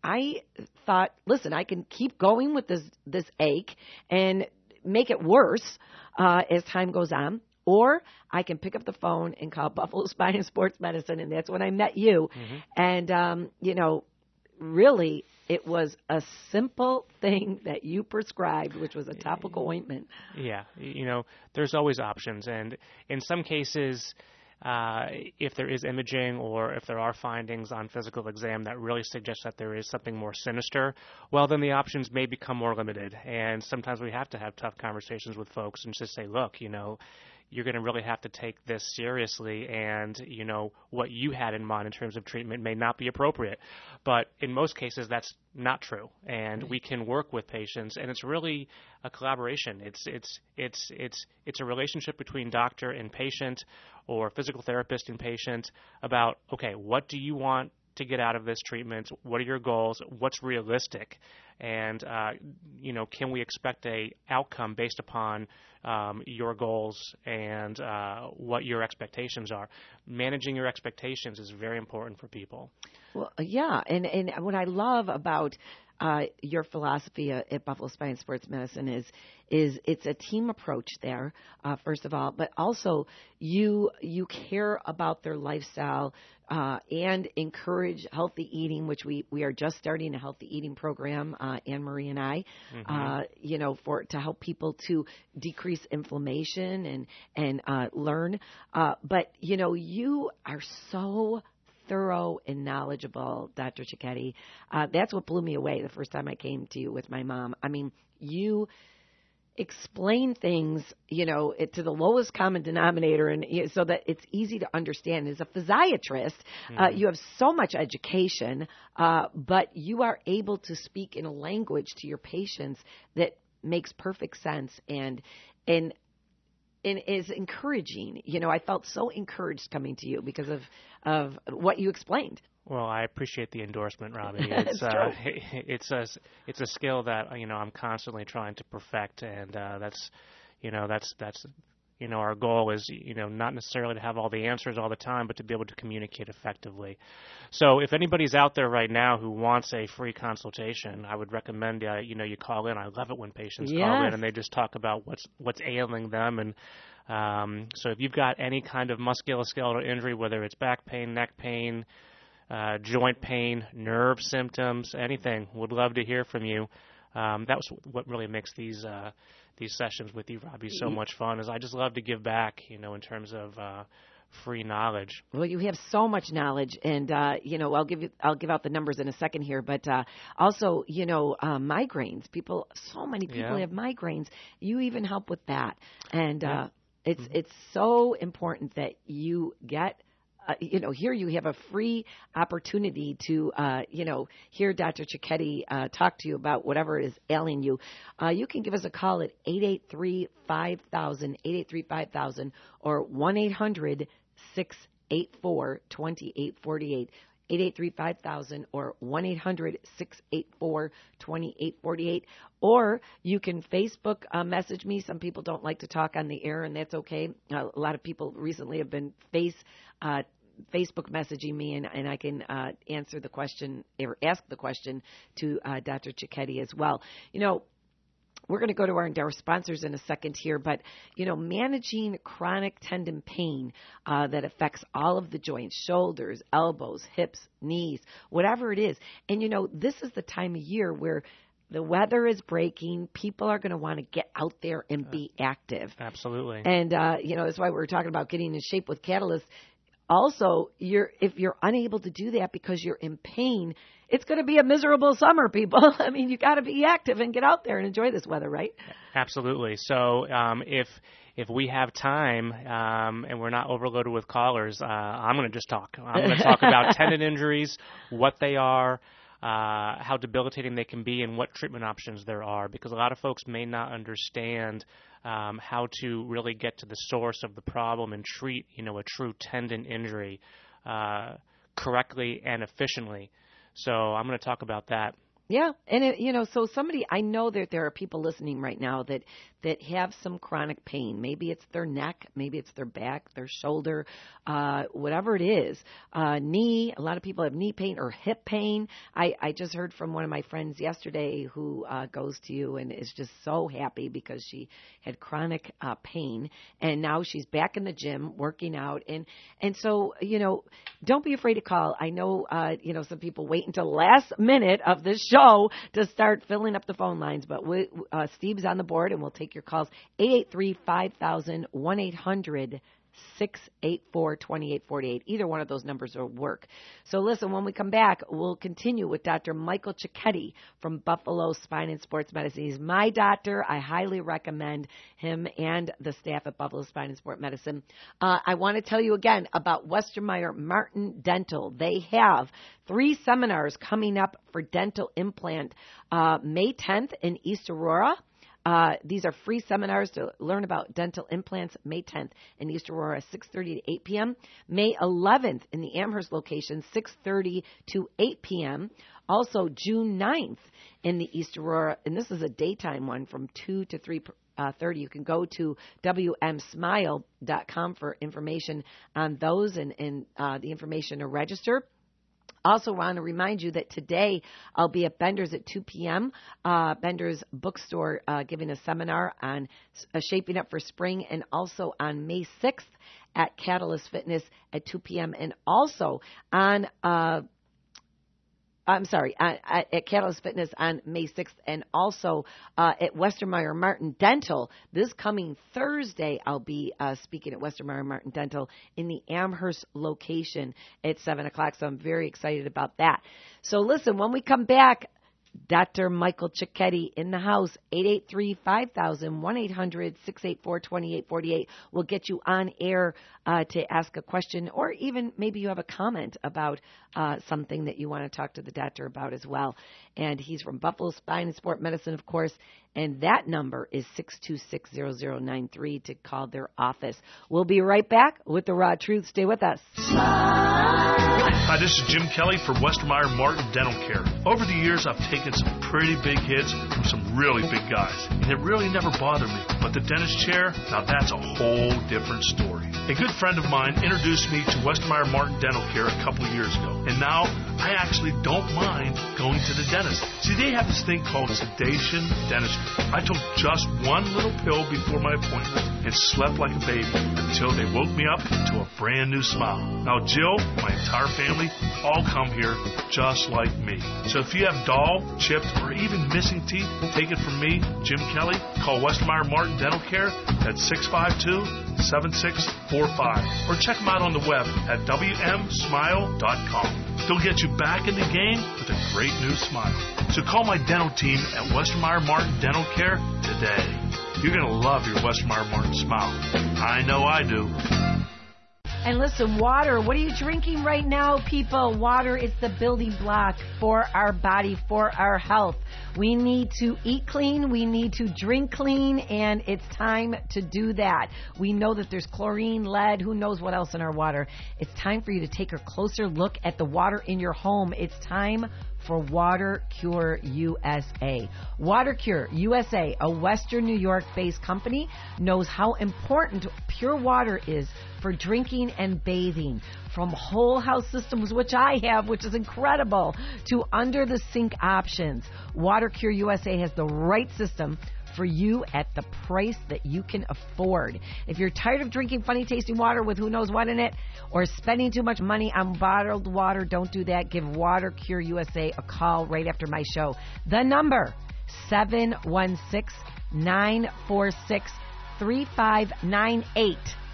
Speaker 2: I thought, listen, I can keep going with this, this ache and make it worse uh, as time goes on, or I can pick up the phone and call Buffalo Spine and Sports Medicine, and that's when I met you.
Speaker 4: Mm-hmm.
Speaker 2: And, um, you know, really, it was a simple thing that you prescribed, which was a topical ointment.
Speaker 4: Yeah, you know, there's always options, and in some cases, Uh, if there is imaging or if there are findings on physical exam that really suggest that there is something more sinister, well, then the options may become more limited. And sometimes we have to have tough conversations with folks and just say, look, you know, you're going to really have to take this seriously, and, you know, what you had in mind in terms of treatment may not be appropriate. But in most cases, that's not true, and we can work with patients, and it's really a collaboration. It's it's it's it's it's a relationship between doctor and patient, or physical therapist and patient, about, okay, what do you want to get out of this treatment? What are your goals? What's realistic? And, uh, you know, can we expect a outcome based upon um, your goals and uh, what your expectations are? Managing your expectations is very important for people.
Speaker 2: Well, yeah, and, and what I love about uh, your philosophy uh, at Buffalo Spine Sports Medicine is is it's a team approach there, uh, first of all, but also you you care about their lifestyle uh, and encourage healthy eating, which we, we are just starting a healthy eating program, uh, Anne Marie and I,
Speaker 4: Mm-hmm.
Speaker 2: uh, you know, for to help people to decrease inflammation and and uh, learn. Uh, but you know, you are so thorough and knowledgeable, Doctor Cicchetti. Uh, that's what blew me away the first time I came to you with my mom. I mean, you explain things, you know, it, to the lowest common denominator, and you know, so that it's easy to understand. As a physiatrist, mm-hmm. uh, you have so much education, uh, but you are able to speak in a language to your patients that makes perfect sense and and. And is encouraging. You know, I felt so encouraged coming to you because of, of what you explained.
Speaker 4: Well, I appreciate the endorsement, Robbie.
Speaker 2: It's,
Speaker 4: it's, uh, it's a it's a skill that, you know, I'm constantly trying to perfect, and uh, that's, you know, that's that's. You know, our goal is, you know, not necessarily to have all the answers all the time, but to be able to communicate effectively. So if anybody's out there right now who wants a free consultation, I would recommend, uh, you know, you call in. I love it when patients
Speaker 2: yes.
Speaker 4: call in and they just talk about what's what's ailing them. And um, so if you've got any kind of musculoskeletal injury, whether it's back pain, neck pain, uh, joint pain, nerve symptoms, anything, would love to hear from you. Um, that was what really makes these uh, these sessions with you, Robbie, so much fun. Is I just love to give back, you know, in terms of uh, free knowledge.
Speaker 2: Well, you have so much knowledge, and uh, you know, I'll give you, I'll give out the numbers in a second here, but uh, also, you know, uh, migraines. People, so many people
Speaker 4: Yeah.
Speaker 2: have migraines. You even help with that, and
Speaker 4: Yeah.
Speaker 2: uh, it's
Speaker 4: Mm-hmm.
Speaker 2: it's so important that you get. Uh, you know, here you have a free opportunity to, uh, you know, hear Doctor Cicchetti uh, talk to you about whatever is ailing you. Uh, you can give us a call at eight eight three, five thousand, eight eight three, five thousand, or one eight hundred, six eight four, two eight four eight. eight eight three, five thousand or one eight hundred, six eight four, two eight four eight. Or you can Facebook uh, message me. Some people don't like to talk on the air, and that's okay. Uh, a lot of people recently have been face uh, Facebook messaging me, and, and I can uh, answer the question or ask the question to uh, Doctor Cicchetti as well. You know, we're going to go to our, our sponsors in a second here, but, you know, managing chronic tendon pain uh, that affects all of the joints, shoulders, elbows, hips, knees, whatever it is. And, you know, this is the time of year where the weather is breaking. People are going to want to get out there and be active.
Speaker 4: Absolutely.
Speaker 2: And, uh, you know, that's why we were talking about getting in shape with Catalyst. Also, you're if you're unable to do that because you're in pain, it's going to be a miserable summer, people. I mean, you got to be active and get out there and enjoy this weather, right?
Speaker 4: Absolutely. So um, if if we have time um, and we're not overloaded with callers, uh, I'm going to just talk. I'm going to talk about tendon injuries, what they are, uh, how debilitating they can be, and what treatment options there are, because a lot of folks may not understand Um, how to really get to the source of the problem and treat, you know, a true tendon injury uh, correctly and efficiently. So I'm going to talk about that.
Speaker 2: Yeah, and it, you know, so somebody, I know that there are people listening right now that that have some chronic pain. Maybe it's their neck, maybe it's their back, their shoulder, uh, whatever it is. Uh, knee, a lot of people have knee pain or hip pain. I, I just heard from one of my friends yesterday who uh, goes to you and is just so happy because she had chronic uh, pain, and now she's back in the gym working out. And, and so, you know, don't be afraid to call. I know, uh, you know, some people wait until the last minute of this show to start filling up the phone lines, but we, uh, Steve's on the board, and we'll take your calls. eight eight three, five thousand, one eight hundred, six eight four, two eight four eight. Either one of those numbers will work. So listen, when we come back, we'll continue with Doctor Michael Cicchetti from Buffalo Spine and Sports Medicine. He's my doctor. I highly recommend him and the staff at Buffalo Spine and Sports Medicine. Uh, I want to tell you again about Westermeyer Martin Dental. They have three seminars coming up for dental implant, uh, May tenth in East Aurora. Uh, these are free seminars to learn about dental implants, May tenth in East Aurora, six thirty to eight p.m. May eleventh in the Amherst location, six thirty to eight p.m. Also, June ninth in the East Aurora, and this is a daytime one from two to three uh, thirty. You can go to w m smile dot com for information on those and, and uh, the information to register. Also want to remind you that today I'll be at Bender's at two p.m., uh, Bender's bookstore, uh, giving a seminar on uh, shaping up for spring, and also on May sixth at Catalyst Fitness at two p.m. and also on uh, I'm sorry, at, at Catalyst Fitness on May sixth, and also uh, at Westermeyer Martin Dental. This coming Thursday, I'll be uh, speaking at Westermeyer Martin Dental in the Amherst location at seven o'clock, so I'm very excited about that. So listen, when we come back, Doctor Michael Cicchetti in the house, eight eight three, five thousand, one eight hundred, six eight four, two eight four eight. We'll get you on air uh, to ask a question, or even maybe you have a comment about uh, something that you want to talk to the doctor about as well. And he's from Buffalo Spine and Sport Medicine, of course, and that number is six two six, zero zero nine three to call their office. We'll be right back with the Raw Truth. Stay with us.
Speaker 3: Hi, this is Jim Kelly for Westermeyer Martin Dental Care. Over the years, I've taken some pretty big hits from some really big guys, and it really never bothered me. But the dentist chair, now that's a whole different story. A good friend of mine introduced me to Westermeyer Martin Dental Care a couple of years ago, and now I actually don't mind going to the dentist. See, they have this thing called sedation dentistry. I took just one little pill before my appointment and slept like a baby until they woke me up to a brand new smile. Now, Jill, my entire family, all come here just like me. So if you have dull, chipped, or even missing teeth, take it from me, Jim Kelly. Call Westermeyer Martin Dental Care at six five two, seven six four five or check them out on the web at w m smile dot com. They'll get you back in the game with a great new smile. So call my dental team at Westermeyer Martin Dental Care today. You're going to love your Westermeyer Martin smile. I know I do.
Speaker 2: And listen, water, what are you drinking right now, people? Water is the building block for our body, for our health. We need to eat clean, we need to drink clean, and it's time to do that. We know that there's chlorine, lead, who knows what else in our water. It's time for you to take a closer look at the water in your home. It's time for Water Cure U S A. Water Cure U S A, a Western New York-based company, knows how important pure water is for drinking and bathing. From whole house systems, which I have, which is incredible, to under-the-sink options, Water Cure U S A has the right system for you at the price that you can afford. If you're tired of drinking funny tasting water with who knows what in it, or spending too much money on bottled water, don't do that. Give Water Cure U S A a call right after my show. The number, seven one six, nine four six, three five nine eight.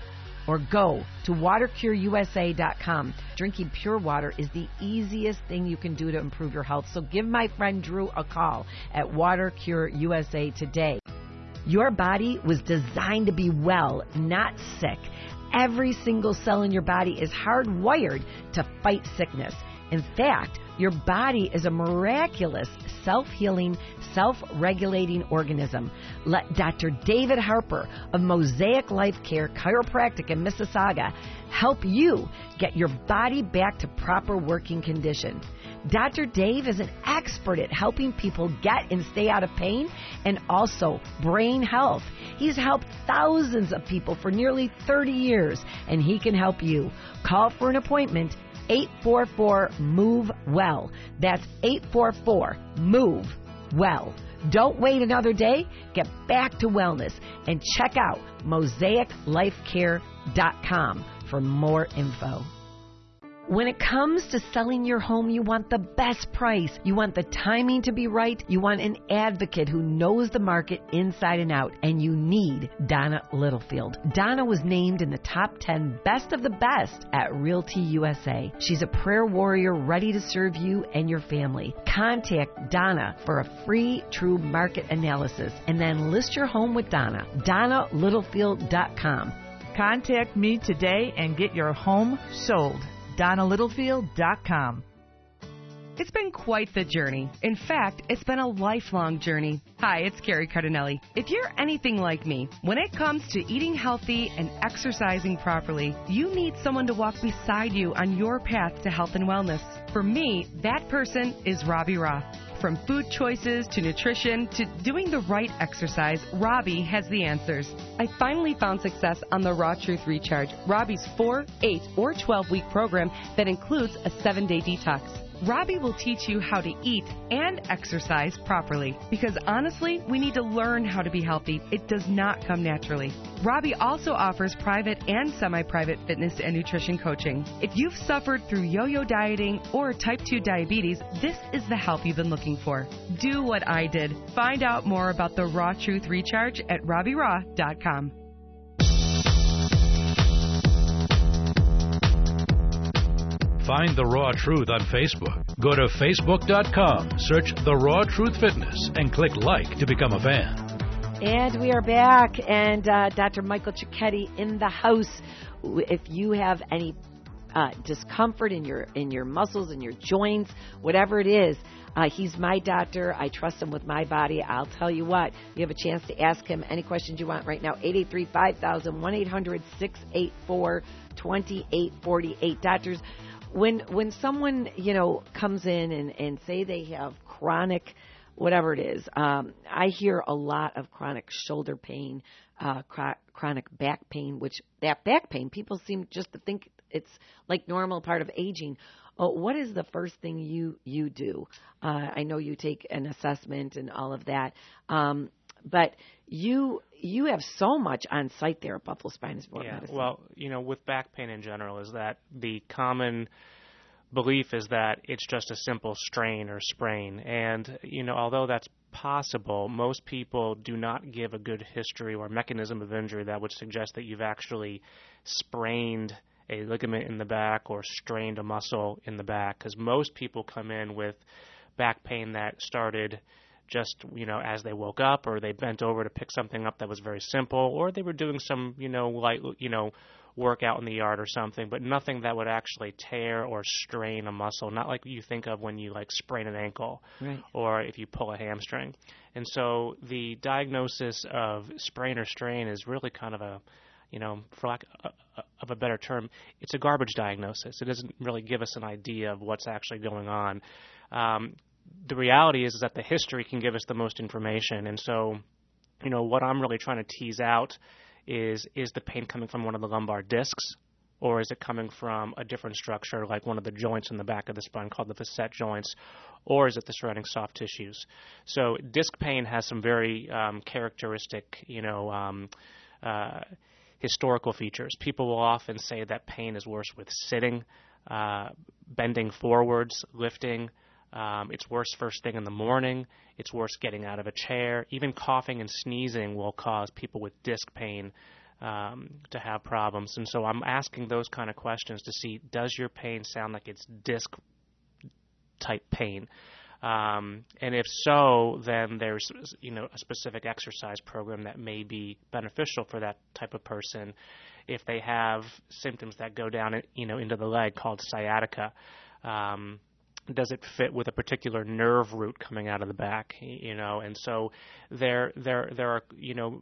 Speaker 2: Or go to water cure U S A dot com. Drinking pure water is the easiest thing you can do to improve your health. So give my friend Drew a call at Water Cure U S A today. Your body was designed to be well, not sick. Every single cell in your body is hardwired to fight sickness. In fact, your body is a miraculous, self-healing, self-regulating organism. Let Doctor David Harper of Mosaic Life Care Chiropractic in Mississauga help you get your body back to proper working condition. Doctor Dave is an expert at helping people get and stay out of pain and also brain health. He's helped thousands of people for nearly thirty years, and he can help you. Call for an appointment, eight four four, move well. That's eight four four, move well. Don't wait another day. Get back to wellness and check out mosaic life care dot com for more info. When it comes to selling your home, you want the best price. You want the timing to be right. You want an advocate who knows the market inside and out. And you need Donna Littlefield. Donna was named in the top ten best of the best at Realty U S A. She's a prayer warrior ready to serve you and your family. Contact Donna for a free true market analysis and then list your home with Donna. Donna Littlefield dot com.
Speaker 14: Contact me today and get your home sold. Donna Littlefield dot com.
Speaker 15: It's been quite the journey. In fact, it's been a lifelong journey. Hi, it's Carrie Cardinelli. If you're anything like me, when it comes to eating healthy and exercising properly, you need someone to walk beside you on your path to health and wellness. For me, that person is Robbie Raw. From food choices to nutrition to doing the right exercise, Robbie has the answers. I finally found success on the Raw Truth Recharge, Robbie's four, eight, or twelve-week program that includes a seven-day detox. Robbie will teach you how to eat and exercise properly because honestly, we need to learn how to be healthy. It does not come naturally. Robbie also offers private and semi-private fitness and nutrition coaching. If you've suffered through yo-yo dieting or type two diabetes, this is the help you've been looking for. Do what I did. Find out more about the Raw Truth Recharge at robbie raw dot com.
Speaker 1: Find The Raw Truth on Facebook. Go to facebook dot com, search The Raw Truth Fitness, and click like to become a fan.
Speaker 2: And we are back, and uh, Doctor Michael Cicchetti in the house. If you have any uh, discomfort in your in your muscles, in your joints, whatever it is, uh, he's my doctor. I trust him with my body. I'll tell you what, you have a chance to ask him any questions you want right now. eight eight three, five thousand, one eight hundred, six eight four, two eight four eight. Doctors, When when someone, you know, comes in and, and say they have chronic, whatever it is, um, I hear a lot of chronic shoulder pain, uh, chr- chronic back pain, which that back pain, people seem just to think it's like normal part of aging. Oh, what is the first thing you, you do? Uh, I know you take an assessment and all of that, um, but you you have so much on site there at Buffalo Spine and Sport
Speaker 4: yeah,
Speaker 2: Medicine.
Speaker 4: Well, you know, with back pain in general, is that the common belief is that it's just a simple strain or sprain. And, you know, although that's possible, most people do not give a good history or mechanism of injury that would suggest that you've actually sprained a ligament in the back or strained a muscle in the back, because most people come in with back pain that started just, you know, as they woke up, or they bent over to pick something up that was very simple, or they were doing some, you know, light, you know, work out in the yard or something, but nothing that would actually tear or strain a muscle, not like you think of when you like sprain an ankle
Speaker 2: right.
Speaker 4: or if you pull a hamstring. And so the diagnosis of sprain or strain is really kind of a, you know, for lack of a better term, it's a garbage diagnosis. It doesn't really give us an idea of what's actually going on. Um, the reality is, is that the history can give us the most information. And so, you know, what I'm really trying to tease out is, is the pain coming from one of the lumbar discs, or is it coming from a different structure like one of the joints in the back of the spine called the facet joints, or is it the surrounding soft tissues? So disc pain has some very um, characteristic, you know, um, uh, historical features. People will often say that pain is worse with sitting, uh, bending forwards, lifting. Um, it's worse first thing in the morning. It's worse getting out of a chair. Even coughing and sneezing will cause people with disc pain um, to have problems. And so I'm asking those kind of questions to see, does your pain sound like it's disc-type pain? Um, and if so, then there's, you know, a specific exercise program that may be beneficial for that type of person if they have symptoms that go down, you know, into the leg called sciatica. Um, does it fit with a particular nerve root coming out of the back, you know? And so there, there, there are, you know,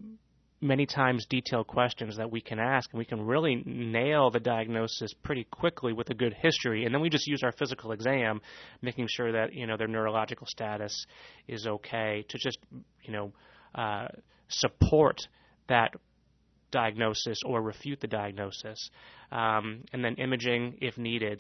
Speaker 4: many times detailed questions that we can ask, and we can really nail the diagnosis pretty quickly with a good history. And then we just use our physical exam, making sure that, you know, their neurological status is okay, to just, you know, uh, support that diagnosis or refute the diagnosis. Um, and then imaging if needed.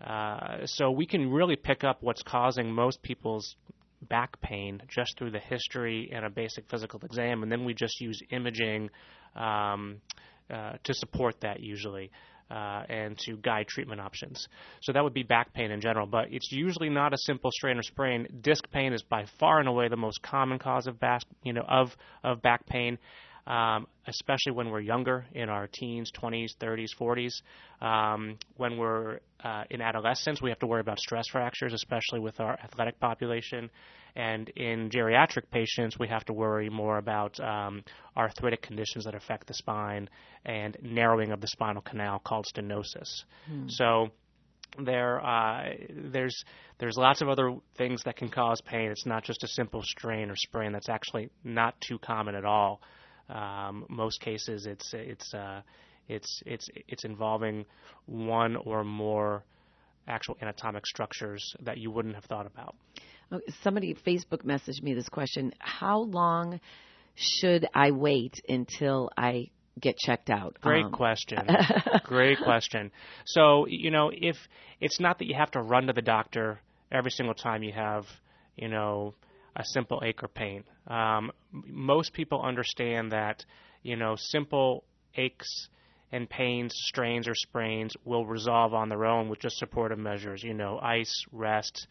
Speaker 4: Uh, so we can really pick up what's causing most people's back pain just through the history and a basic physical exam, and then we just use imaging um, uh, to support that usually uh, and to guide treatment options. So that would be back pain in general, but it's usually not a simple strain or sprain. Disc pain is by far and away the most common cause of back, you know, of of back pain. Um, especially when we're younger, in our teens, twenties, thirties, forties. Um, when we're uh, in adolescence, we have to worry about stress fractures, especially with our athletic population. And in geriatric patients, we have to worry more about um, arthritic conditions that affect the spine and narrowing of the spinal canal called stenosis. Hmm. So there, uh, there's there's lots of other things that can cause pain. It's not just a simple strain or sprain. That's actually not too common at all. Um, most cases, it's it's uh, it's it's it's involving one or more actual anatomic structures that you wouldn't have thought about.
Speaker 2: Somebody Facebook messaged me this question: how long should I wait until I get checked out?
Speaker 4: Great
Speaker 2: um,
Speaker 4: question. Great question. So, you know, if it's not that you have to run to the doctor every single time you have, you know, a simple ache or pain. Um, most people understand that, you know, simple aches and pains, strains or sprains will resolve on their own with just supportive measures, you know, ice, rest,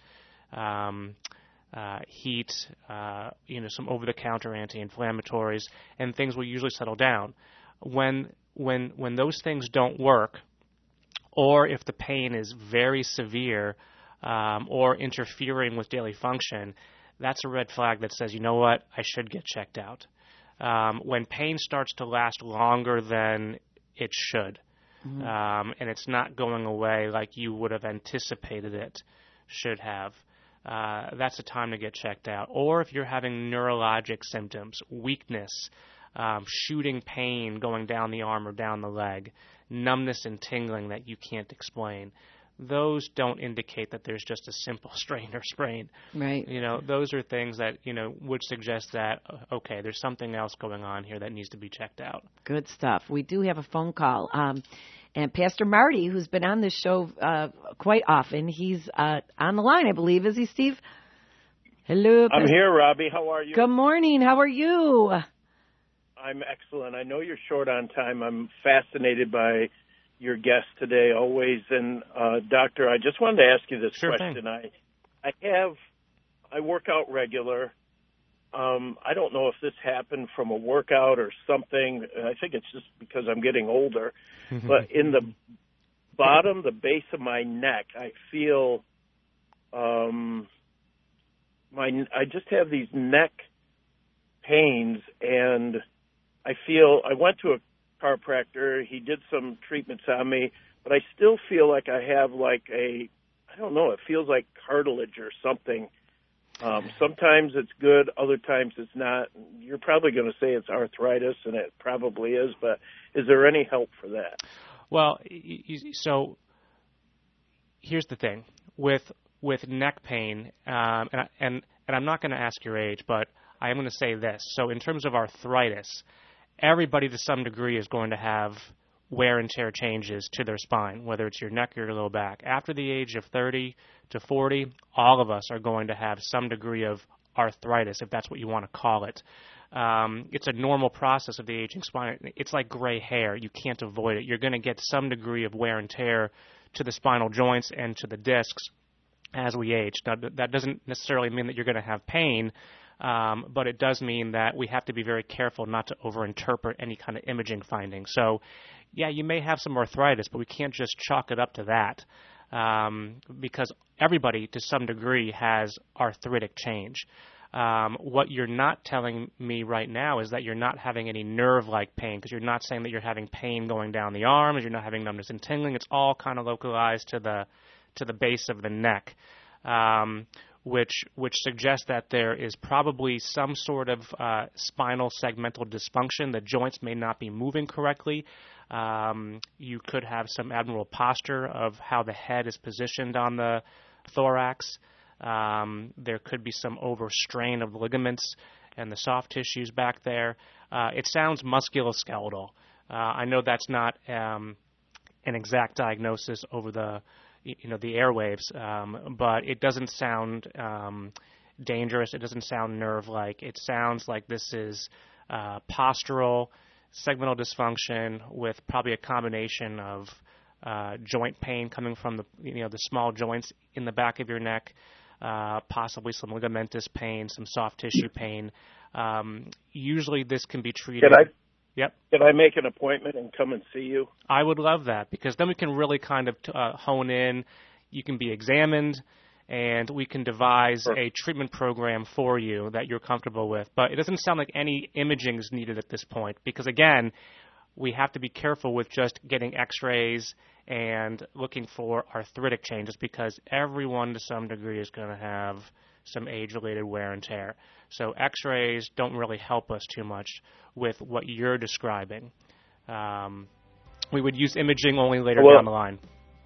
Speaker 4: um, uh, heat, uh, you know, some over-the-counter anti-inflammatories, and things will usually settle down. When when when those things don't work, or if the pain is very severe um, or interfering with daily function, that's a red flag that says, you know what, I should get checked out. Um, when pain starts to last longer than it should, mm-hmm. um, and it's not going away like you would have anticipated it should have, uh, that's a time to get checked out. Or if you're having neurologic symptoms, weakness, um, shooting pain going down the arm or down the leg, numbness and tingling that you can't explain, those don't indicate that there's just a simple strain or sprain.
Speaker 2: Right.
Speaker 4: You know, those are things that, you know, would suggest that, okay, there's something else going on here that needs to be checked out.
Speaker 2: Good stuff. We do have a phone call. Um, and Pastor Marty, who's been on this show uh, quite often, he's uh, on the line, I believe. Is he, Steve? Hello.
Speaker 16: I'm
Speaker 2: Pastor.
Speaker 16: here, Robbie. How are you?
Speaker 2: Good morning. How are you?
Speaker 16: I'm excellent. I know you're short on time. I'm fascinated by your guest today, always. And, uh, Doctor, I just wanted to ask you this
Speaker 4: sure
Speaker 16: question.
Speaker 4: Thing.
Speaker 16: I I have, I work out regular. Um, I don't know if this happened from a workout or something. I think it's just because I'm getting older. But in the bottom, the base of my neck, I feel, um, my I just have these neck pains, and I feel, I went to a chiropractor. He did some treatments on me, but I still feel like I have like a, I don't know, it feels like cartilage or something. Um, sometimes it's good, other times it's not. You're probably going to say it's arthritis, and it probably is, but is there any help for that?
Speaker 4: Well, so here's the thing. With with neck pain, um, and, and, and I'm not going to ask your age, but I am going to say this. So in terms of arthritis, everybody to some degree is going to have wear and tear changes to their spine, whether it's your neck or your low back. After the age of thirty to forty, all of us are going to have some degree of arthritis, if that's what you want to call it. Um, it's a normal process of the aging spine. It's like gray hair. You can't avoid it. You're going to get some degree of wear and tear to the spinal joints and to the discs as we age. Now, that doesn't necessarily mean that you're going to have pain, um, but it does mean that we have to be very careful not to overinterpret any kind of imaging findings. So, yeah, you may have some arthritis, but we can't just chalk it up to that, um, because everybody to some degree has arthritic change. Um, what you're not telling me right now is that you're not having any nerve-like pain, because you're not saying that you're having pain going down the arms, you're not having numbness and tingling. It's all kind of localized to the to the base of the neck, um, which which suggests that there is probably some sort of uh, spinal segmental dysfunction. The joints may not be moving correctly. Um, you could have some abnormal posture of how the head is positioned on the thorax. Um, there could be some overstrain of the ligaments and the soft tissues back there. Uh, it sounds musculoskeletal. Uh, I know that's not um, an exact diagnosis over the you know the airwaves, um, but it doesn't sound um, dangerous. It doesn't sound nerve-like. It sounds like this is uh, postural, segmental dysfunction with probably a combination of uh, joint pain coming from the you know the small joints in the back of your neck, uh, possibly some ligamentous pain, some soft tissue pain. Um, usually this can be treated.
Speaker 16: Can I,
Speaker 4: yep.
Speaker 16: Can I make an appointment and come and see you?
Speaker 4: I would love that, because then we can really kind of uh, hone in. You can be examined, and we can devise sure. a treatment program for you that you're comfortable with. But it doesn't sound like any imaging is needed at this point, because, again, we have to be careful with just getting x-rays and looking for arthritic changes, because everyone to some degree is going to have some age-related wear and tear. So x-rays don't really help us too much with what you're describing. Um, we would use imaging only later
Speaker 16: well,
Speaker 4: down the line.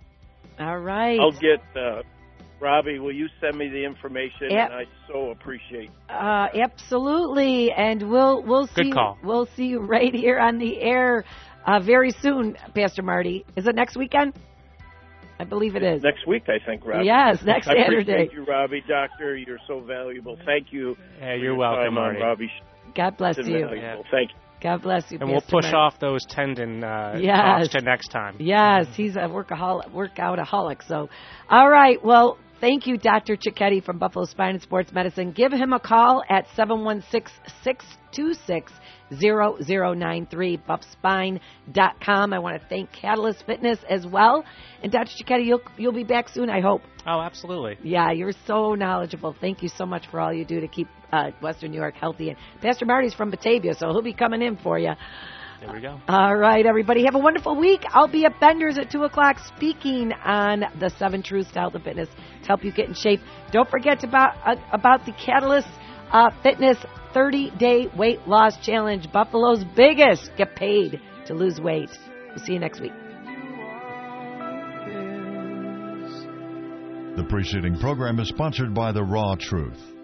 Speaker 2: All right.
Speaker 16: I'll get, uh, Robbie, will you send me the information?
Speaker 2: Yep.
Speaker 16: And I so appreciate
Speaker 2: uh, absolutely. And we'll we'll see
Speaker 4: Good call.
Speaker 2: we'll see you right here on the air uh, very soon, Pastor Marty. Is it next weekend? I believe it is.
Speaker 16: Next week, I think, Robbie.
Speaker 2: Yes, next
Speaker 16: I
Speaker 2: Saturday.
Speaker 16: Appreciate you, Robbie. Doctor, you're so valuable. Thank you.
Speaker 4: Hey, you're welcome, Marty.
Speaker 16: Robbie.
Speaker 2: God bless you.
Speaker 4: Yeah.
Speaker 16: Thank you.
Speaker 2: God bless you,
Speaker 4: And
Speaker 2: Pastor
Speaker 4: we'll push
Speaker 2: Marty.
Speaker 4: off those tendon uh,
Speaker 2: Yes.
Speaker 4: talks to next time.
Speaker 2: Yes, he's a workaholic, workoutaholic. So, all right. Well, thank you, Doctor Cicchetti from Buffalo Spine and Sports Medicine. Give him a call at seven one six, six two six, zero zero nine three, buff spine dot com. I want to thank Catalyst Fitness as well. And Doctor Cicchetti, you'll, you'll be back soon, I hope.
Speaker 4: Oh, absolutely.
Speaker 2: Yeah, you're so knowledgeable. Thank you so much for all you do to keep uh, Western New York healthy. And Pastor Marty's from Batavia, so he'll be coming in for you.
Speaker 4: There we go.
Speaker 2: All right, everybody. Have a wonderful week. I'll be at Bender's at two o'clock speaking on the seven truths to health and fitness to help you get in shape. Don't forget about, uh, about the Catalyst uh, Fitness thirty-day weight loss challenge. Buffalo's biggest. Get paid to lose weight. We'll see you next week.
Speaker 17: The preceding program is sponsored by The Raw Truth.